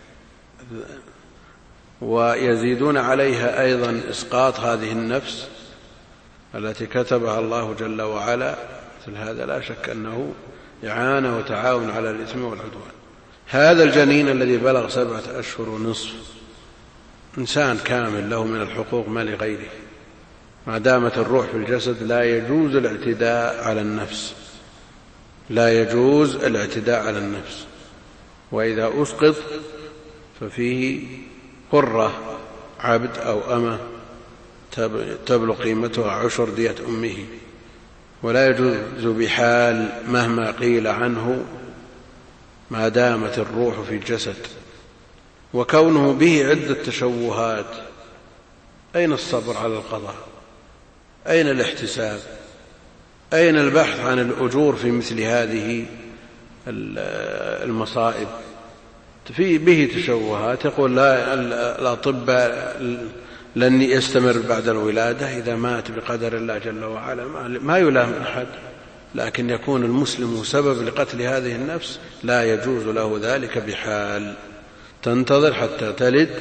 ويزيدون عليها أيضا إسقاط هذه النفس التي كتبها الله جل وعلا. مثل هذا لا شك أنه إعانة وتعاون على الإثم والعدوان. هذا الجنين الذي بلغ 7 أشهر ونصف إنسان كامل له من الحقوق ما لغيره، ما دامت الروح في الجسد لا يجوز الاعتداء على النفس، لا يجوز الاعتداء على النفس. وإذا أسقط ففيه قرة عبد أو أمة تبلغ قيمتها 10 دية أمه، ولا يجوز بحال مهما قيل عنه ما دامت الروح في الجسد. وكونه به عدة تشوهات، أين الصبر على القضاء؟ أين الاحتساب؟ أين البحث عن الأجور في مثل هذه المصائب؟ به تشوهات. يقول لا الأطباء لن يستمر بعد الولادة، إذا مات بقدر الله جل وعلا ما يلام أحد، لكن يكون المسلم سبب لقتل هذه النفس لا يجوز له ذلك بحال. تنتظر حتى تلد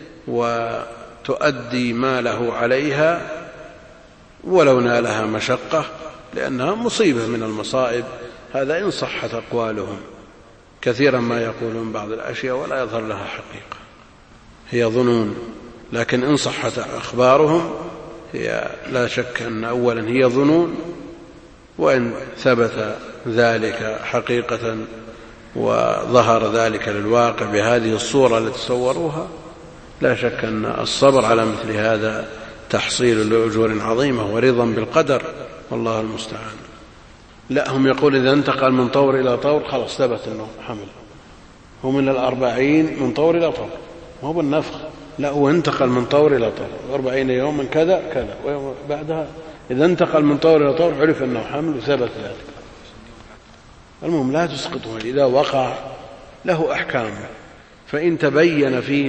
وتؤدي ما له عليها ولو نالها مشقة، لأنها مصيبة من المصائب. هذا إن صحت أقوالهم. كثيرا ما يقولون بعض الأشياء ولا يظهر لها حقيقة، هي ظنون، لكن إن صحت أخبارهم هي لا شك أن أولا هي ظنون، وإن ثبت ذلك حقيقة وظهر ذلك للواقع بهذه الصورة التي تصوروها لا شك أن الصبر على مثل هذا تحصيل لأجور عظيمة ورضا بالقدر، والله المستعان. لا، هم يقول إذا انتقل من طور إلى طور خلاص ثبت أنه حمل، هو من 40 من طور إلى طور، هو بالنفخ، لا هو انتقل من طور إلى طور 40 يوما كذا كذا، ويوم بعدها إذا انتقل من طور إلى طور عرف أنه حمل وثبت ذلك. المهم لا تسقطه، إذا وقع له أحكام. فإن تبين فيه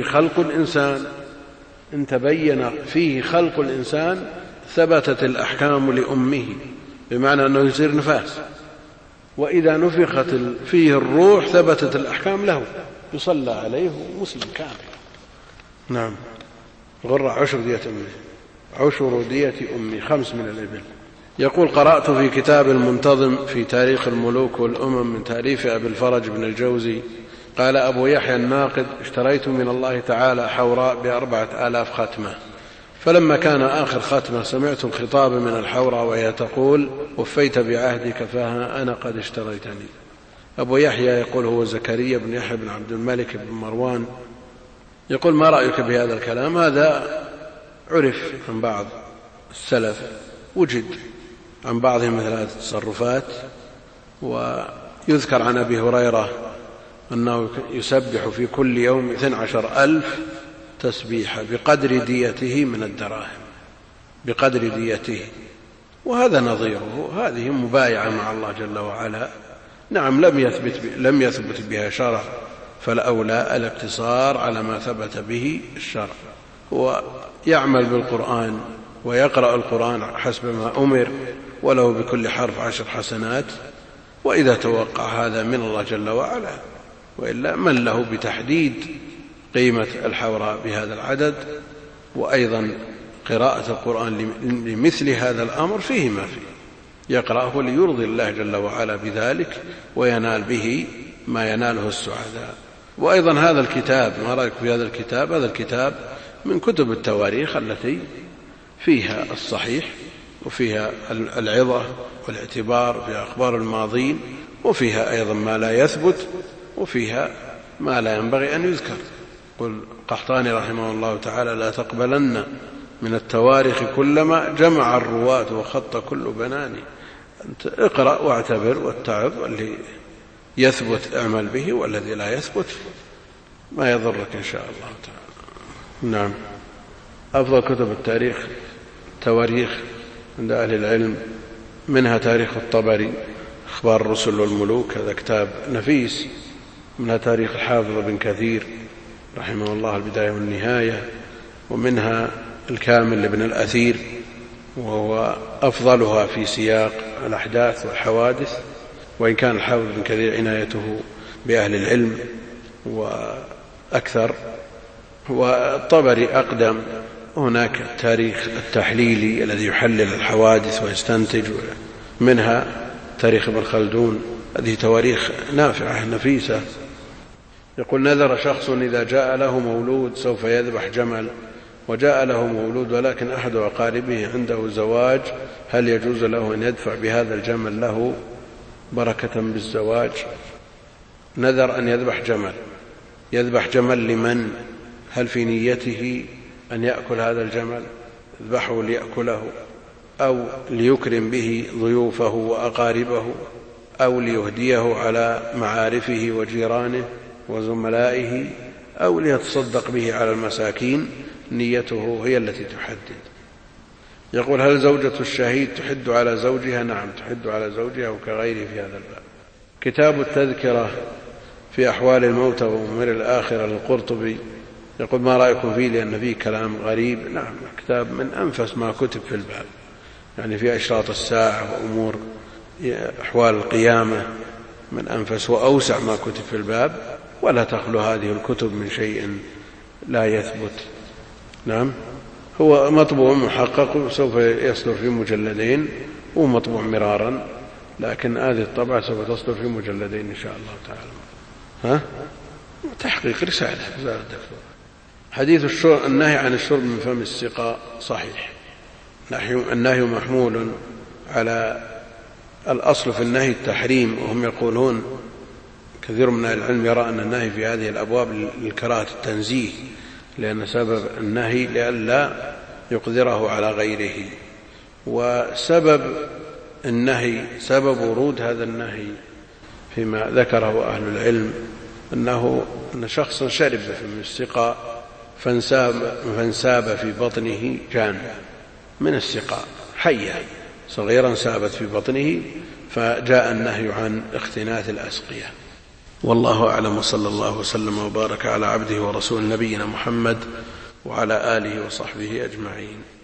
خلق الإنسان ثبتت الأحكام لأمه، بمعنى أنه يصير نفاس. وإذا نفخت فيه الروح ثبتت الأحكام له، يصلى عليه مسلم كامل. نعم. غرة 10 دية أمه، 10 دية أمه، 5 من الإبل. يقول قرأت في كتاب المنتظم في تاريخ الملوك والأمم من تأليف أبي الفرج بن الجوزي قال أبو يحيى الناقد: اشتريت من الله تعالى حوراء ب4,000 ختمة، فلما كان آخر ختمة سمعت الخطاب من الحوراء وهي تقول: وفيت بعهدك فها أنا قد اشتريتني. أبو يحيى يقول هو زكريا بن يحيى بن عبد الملك بن مروان، يقول: ما رأيك بهذا الكلام؟ هذا عرف عن بعض السلف، وجد عن بعضهم مثل هذه التصرفات. ويذكر عن أبي هريرة أنه يسبح في كل يوم 12,000 تسبيحة بقدر ديته من الدراهم، بقدر ديته. وهذا نظيره، هذه مبايعة مع الله جل وعلا. نعم لم يثبت بها شرع، فالأولى الاقتصار على ما ثبت به الشرع، ويعمل بالقرآن ويقرأ القرآن حسب ما أمر، وله بكل حرف 10 حسنات، وإذا توقع هذا من الله جل وعلا. وإلا من له بتحديد قيمة الحوراء بهذا العدد. وأيضا قراءة القرآن لمثل هذا الأمر فيه ما فيه، يقرأه ليرضي الله جل وعلا بذلك وينال به ما يناله السعداء. وأيضا هذا الكتاب، ما رأيك في هذا الكتاب؟ هذا الكتاب من كتب التواريخ التي فيها الصحيح وفيها العظة والاعتبار، وفيها أخبار الماضين، وفيها أيضا ما لا يثبت، وفيها ما لا ينبغي أن يذكر. قل قحطاني رحمه الله تعالى: لا تقبلن من التواريخ كلما جمع الرواة وخط كل بناني. أنت اقرأ واعتبر واتعظ، واللي يثبت اعمل به، والذي لا يثبت ما يضرك إن شاء الله تعالى. نعم. أفضل كتب التاريخ تواريخ عند أهل العلم، منها تاريخ الطبري، أخبار الرسل والملوك، هذا كتاب نفيس. منها تاريخ الحافظ بن كثير رحمه الله البداية والنهاية. ومنها الكامل لابن الأثير، وهو أفضلها في سياق الأحداث والحوادث، وإن كان الحافظ بن كثير عنايته بأهل العلم وأكثر. والطبري أقدم. هناك التاريخ التحليلي الذي يحلل الحوادث ويستنتج منها تاريخ ابن خلدون، هذه تواريخ نافعة نفيسة. يقول: نذر شخص إذا جاء له مولود سوف يذبح جمل، وجاء له مولود ولكن أحد أقاربه عنده زواج، هل يجوز له أن يدفع بهذا الجمل له بركة بالزواج؟ نذر أن يذبح جمل لمن؟ هل في نيته أن يأكل هذا الجمل، يذبحه ليأكله، أو ليكرم به ضيوفه وأقاربه، أو ليهديه على معارفه وجيرانه وزملائه، أو ليتصدق به على المساكين؟ نيته هي التي تحدد. يقول: هل زوجة الشهيد تحد على زوجها؟ نعم، تحد على زوجها وكغيره في هذا الباب. كتاب التذكرة في أحوال الموتى وأمور الآخرة للقرطبي، يقول: ما رأيكم فيه؟ لأن فيه كلام غريب. نعم، كتاب من أنفس ما كتب في الباب، يعني في أشراط الساعة وأمور أحوال القيامة من أنفس وأوسع ما كتب في الباب، ولا تخلو هذه الكتب من شيء لا يثبت. نعم، هو مطبوع محقق وسوف يصدر في مجلدين، ومطبوع مرارا، لكن هذه الطبعة سوف تصدر في مجلدين إن شاء الله تعالى. تحقيق رسالة الدكتور. حديث النهي عن الشرب من فم السقاء صحيح. النهي محمول على الأصل في النهي التحريم، وهم يقولون كثير من العلم يرى أن النهي في هذه الأبواب للكراهة التنزيه، لأن سبب النهي لئلا يقدره على غيره. وسبب النهي، سبب ورود هذا النهي فيما ذكره أهل العلم، أن شخصا شرب من السقاء فانساب في بطنه جان من السقاء، حية صغيرا سابت في بطنه، فجاء النهي عن اختناث الأسقية. والله أعلم، وصلى الله وسلم وبارك على عبده ورسول نبينا محمد وعلى آله وصحبه أجمعين.